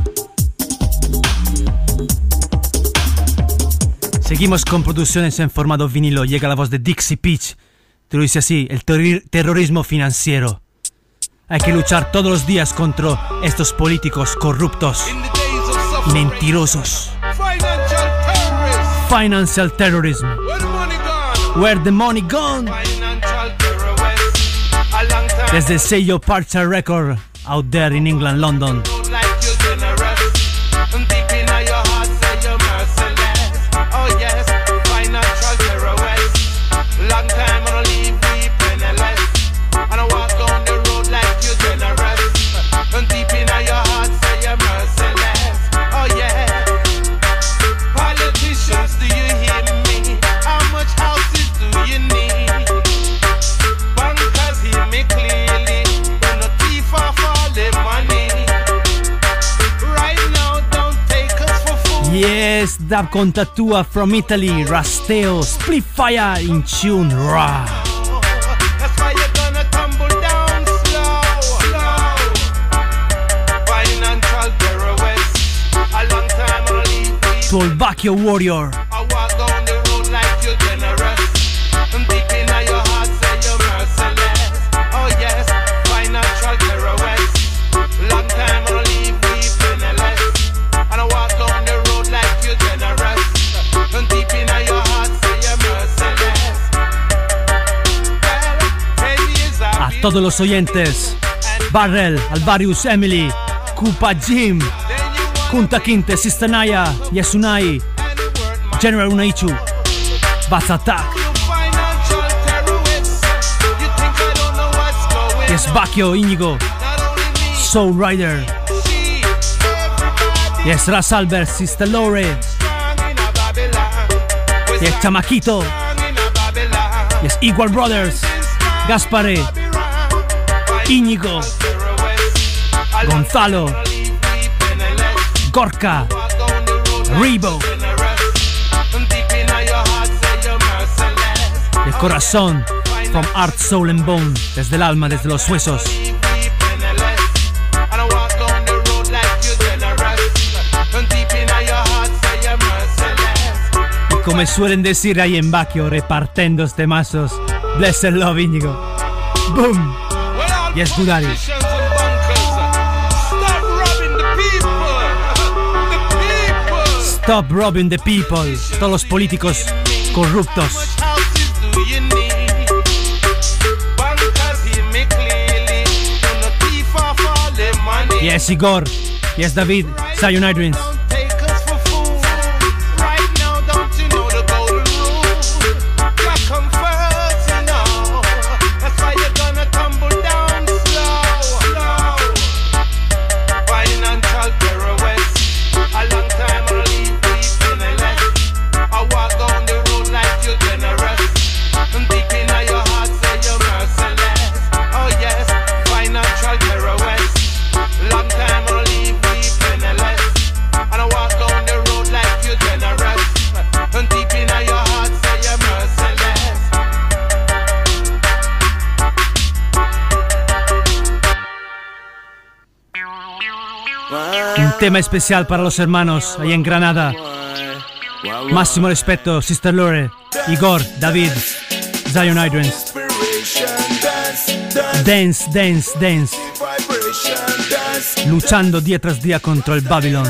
Seguimos con producciones en formato vinilo. Llega la voz de Dixie Peach. Te lo dice así, el terrorismo financiero. Hay que luchar todos los días contra estos políticos corruptos y mentirosos. Financial terrorism. Where the money gone? Desde el sello Parcha Record, out there in England, London. Yes, Dab con Tatua from Italy, Rasteo, Split Fire in tune, raw. That's why you're gonna tumble down slow. Financial terrorists, a long time on a leave. Tolbacchio Warrior. I walk down the road like you're generous. And deep in your heart say you're merciless. Oh yes, financial terrorists, long time on a leave, we penniless. And I walk down the road like you're generous. And deep in your heart say you're merciless. A todos los oyentes, Barrel, Alvarius, Emily, Kupa Jim, Kunta Kinte, Sister Naya, Yasunai, General Unaichu, Bass Attack, Yes Bacchio, Inigo, Soul Rider, Yes Ras Albert, Sister Lore, Yes Chamaquito, Yes Equal Brothers, Gaspare, Íñigo, Gonzalo, Gorka, Rebo, El Corazón, from Art, Soul and Bone, desde el alma, desde los huesos. Y como suelen decir ahí en Bacchio, repartiendo temazos, bless and love, Íñigo. Boom. Yes, Budari. Stop robbing the people. Todos los políticos corruptos. Yes, Igor. Yes, David. Sayonara Dreams. Un tema especial para los hermanos ahí en Granada. Máximo respeto, Sister Lore, Igor, David, Zion Idrins. Dance, dance, dance. Luchando día tras día contra el Babylon.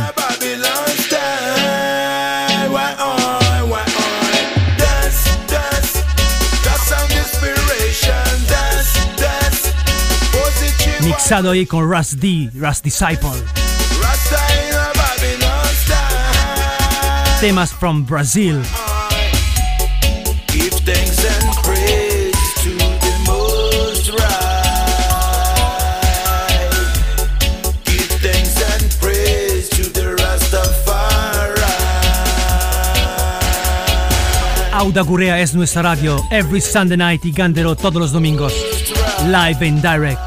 Mixado ahí con Ras D, Ras Disciple. Temas from Brazil. Give thanks and praise to the Most High. Give thanks and praise to the Rastafari. Auda Gurea es nuestra radio. Every Sunday night y Gandero todos los domingos. Live and direct.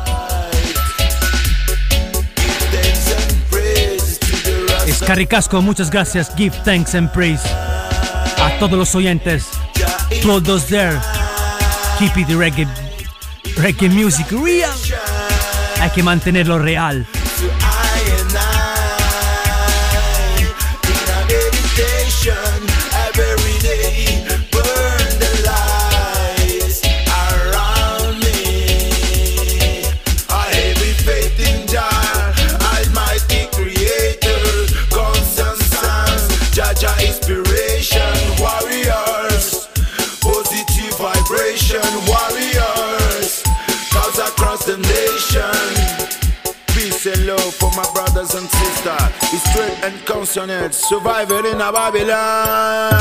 Escarricasco, muchas gracias. Give thanks and praise a todos los oyentes. To all those there keep it reggae music real. Hay que mantenerlo real. Every day, burn the lights around me. I have faith in Jah, Almighty Creator, constant sounds, Jaja inspiration, warriors, positive vibration, warriors, cause across the nation. Peace and love for my brothers and sisters. It's straight and consonant, survivor in a Babylon.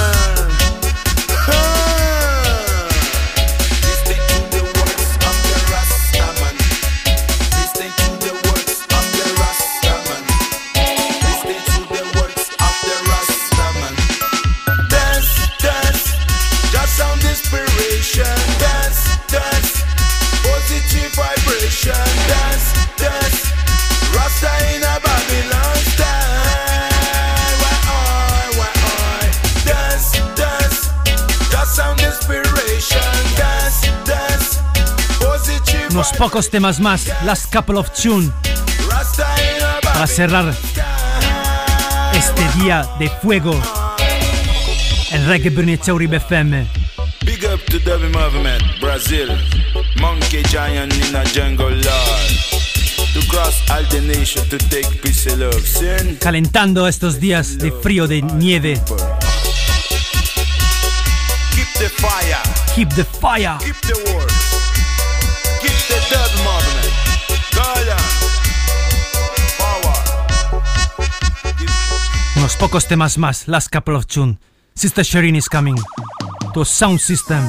Listen to the words of the Rastaman. Listen to the words of the Rastaman. Listen to the words of the Rastaman. Dance, dance, just sound inspiration. Dance, dance, positive vibration. Dance, dance. Rasta in a Babylon style. Why, dance, dance, just sound inspiration. Dance, dance, positive. Unos pocos temas más, last couple of tunes, para cerrar este día de fuego en Reggae Burning Uribe FM. Big up to Dubby Movement, Brazil. Monkey giant in a jungle lord. To cross all the nation to take peace and love. Sin. Calentando estos días de frío, de nieve. Keep the fire. Keep the fire. Keep the words. Keep the dub movement. Go on. Forward. Unos pocos temas más, last couple of tunes. Sister Shireen is coming to a sound system.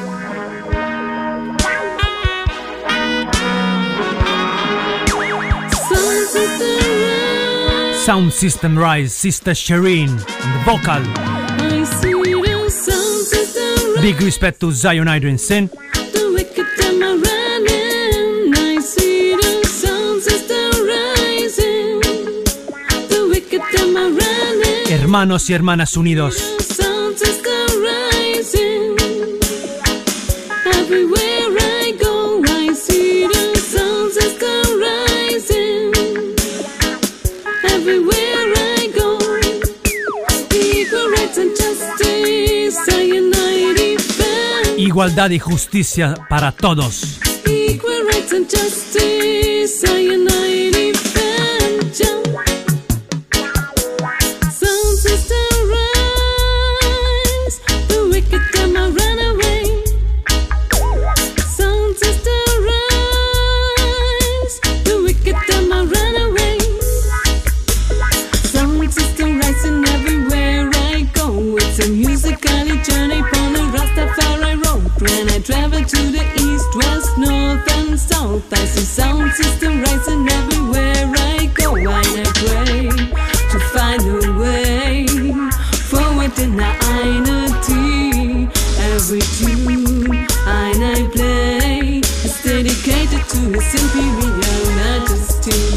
Sound system rise, Sister Shireen on the vocal. Big respect to Zion Idrin Sin. Hermanos y hermanas unidos. Everywhere I go, I see the sound system rising. Everywhere I go, equal rights and justice, I unite defend. Igualdad y justicia para todos. Equal rights and justice, I unite defend. Sound system rise, the wicked them a run away. Sound system rise, the wicked them a run away. Sound system rising everywhere I go. It's a musical journey upon the Rastafari road. When I travel to the east, west, north and south, I see sound system rising everywhere I go. And I pray to find a way forward in the unity. Every tune I play is dedicated to His Imperial Majesty.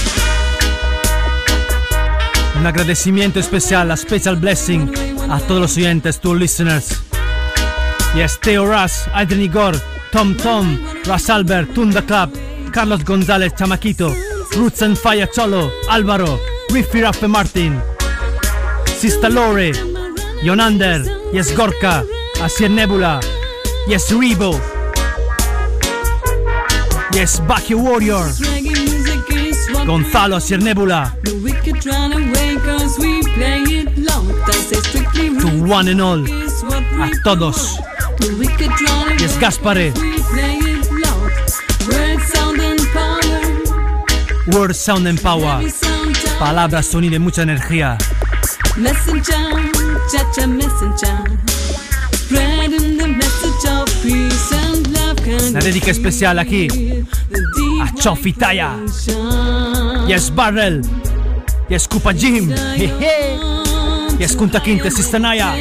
Un agradecimiento especial, a special blessing a todos los oyentes, to listeners. Yes, Theo Ras, Adrian Igor, Tom Tom, Ras Albert, Tunda Club, Carlos González Chamaquito, Roots and Fire Cholo, Álvaro, Riffy Raffe Martin, Sister Lore, Yonander, Yes Gorka, Asier Nebula, Yes Rebo, Yes Backio Warrior, Gonzalo Asier Nebula, to one and all, a todos. Yes Gaspare, Word, Sound and Power, palabras, sonido y mucha energía. Messenger, cha-cha messenger, spreading the message of peace and love. Una dedica especial aquí a Chofitaya, Yes Barrel, Yes Kupa Jim, Yes Kunta Kinte Sistanaya.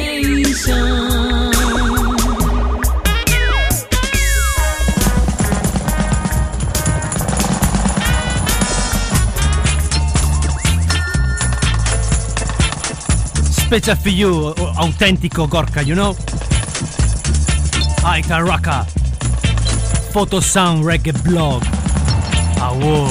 Special for you, autentico Gorka, you know? Aita Raka. Photo Sound Reggae Blog. Awo.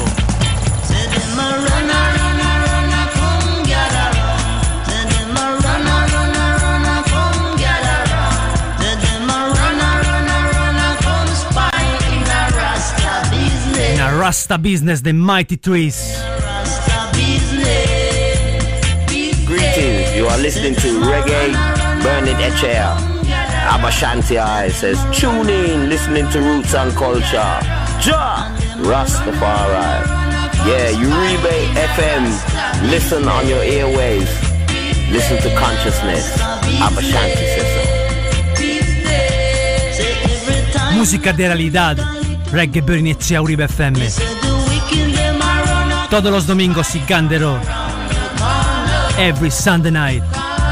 In a Rasta business, the Mighty Trees. Greetings, you are listening to Reggae Burning HL. Abashanti I says, tune in, listening to Roots and Culture. Ja, Rastafari. Yeah, Uribe FM, listen on your airwaves. Listen to consciousness. Abashanti says so. Música de realidad. Reggae Burning HL Uribe FM. Todos los domingos y Gandero. Every Sunday night.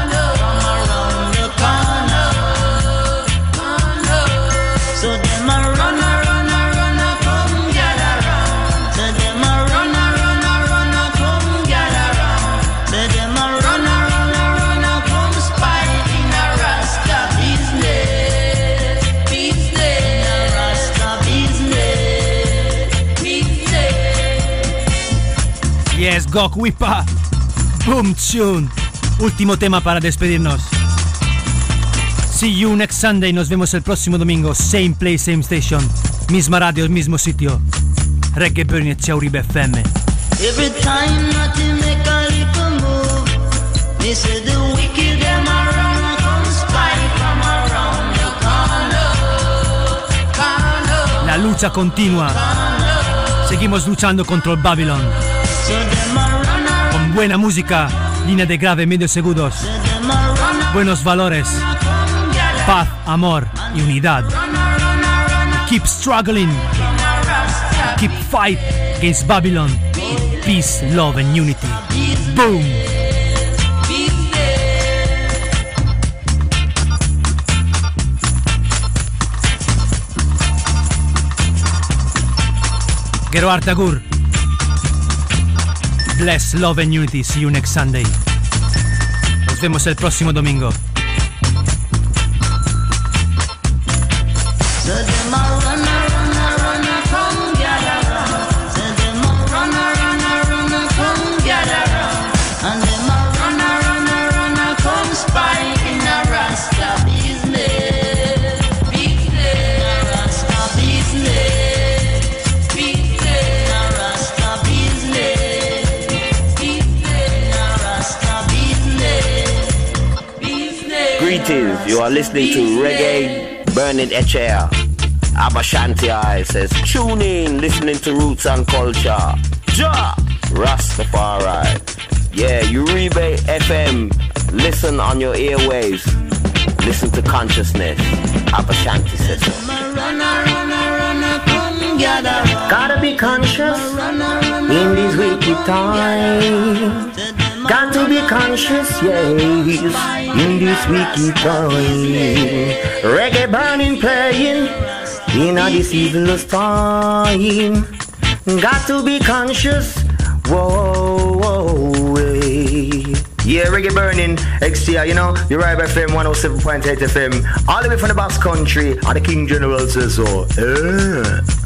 Yes, Gok Wipa. Boom tune. Último tema para despedirnos. See you next Sunday. Nos vemos el próximo domingo. Same place, same station. Misma radio, mismo sitio. Reggae Burning HL Uribe FM. Every time that you make a little move, they say the wicked them around, come spy from around the corner. La lucha continua. Seguimos luchando contra el Babylon. Con buena música, línea de grave, medios seguros, buenos valores, paz, amor y unidad. Keep struggling, keep fight against Babylon. Peace, love and unity. Boom! Gero Artagur. Bless, love and unity. See you next Sunday. Nos vemos el próximo domingo. Greetings, you are listening to Reggae Burning HL. Abashanti I says, tune in, listening to Roots and Culture. Ja, Rastafari. Yeah, Uribe FM, listen on your airwaves. Listen to consciousness. Abashanti says so. Gotta be conscious in these wicked times. Got to be conscious, yes, in this wicked time. Reggae burning playing in a this evilest time. Got to be conscious, whoa, whoa, hey. Yeah, Reggae Burning, XTR, you know, the Uribe FM 107.8 FM, all the way from the Basque Country, and the King General says so.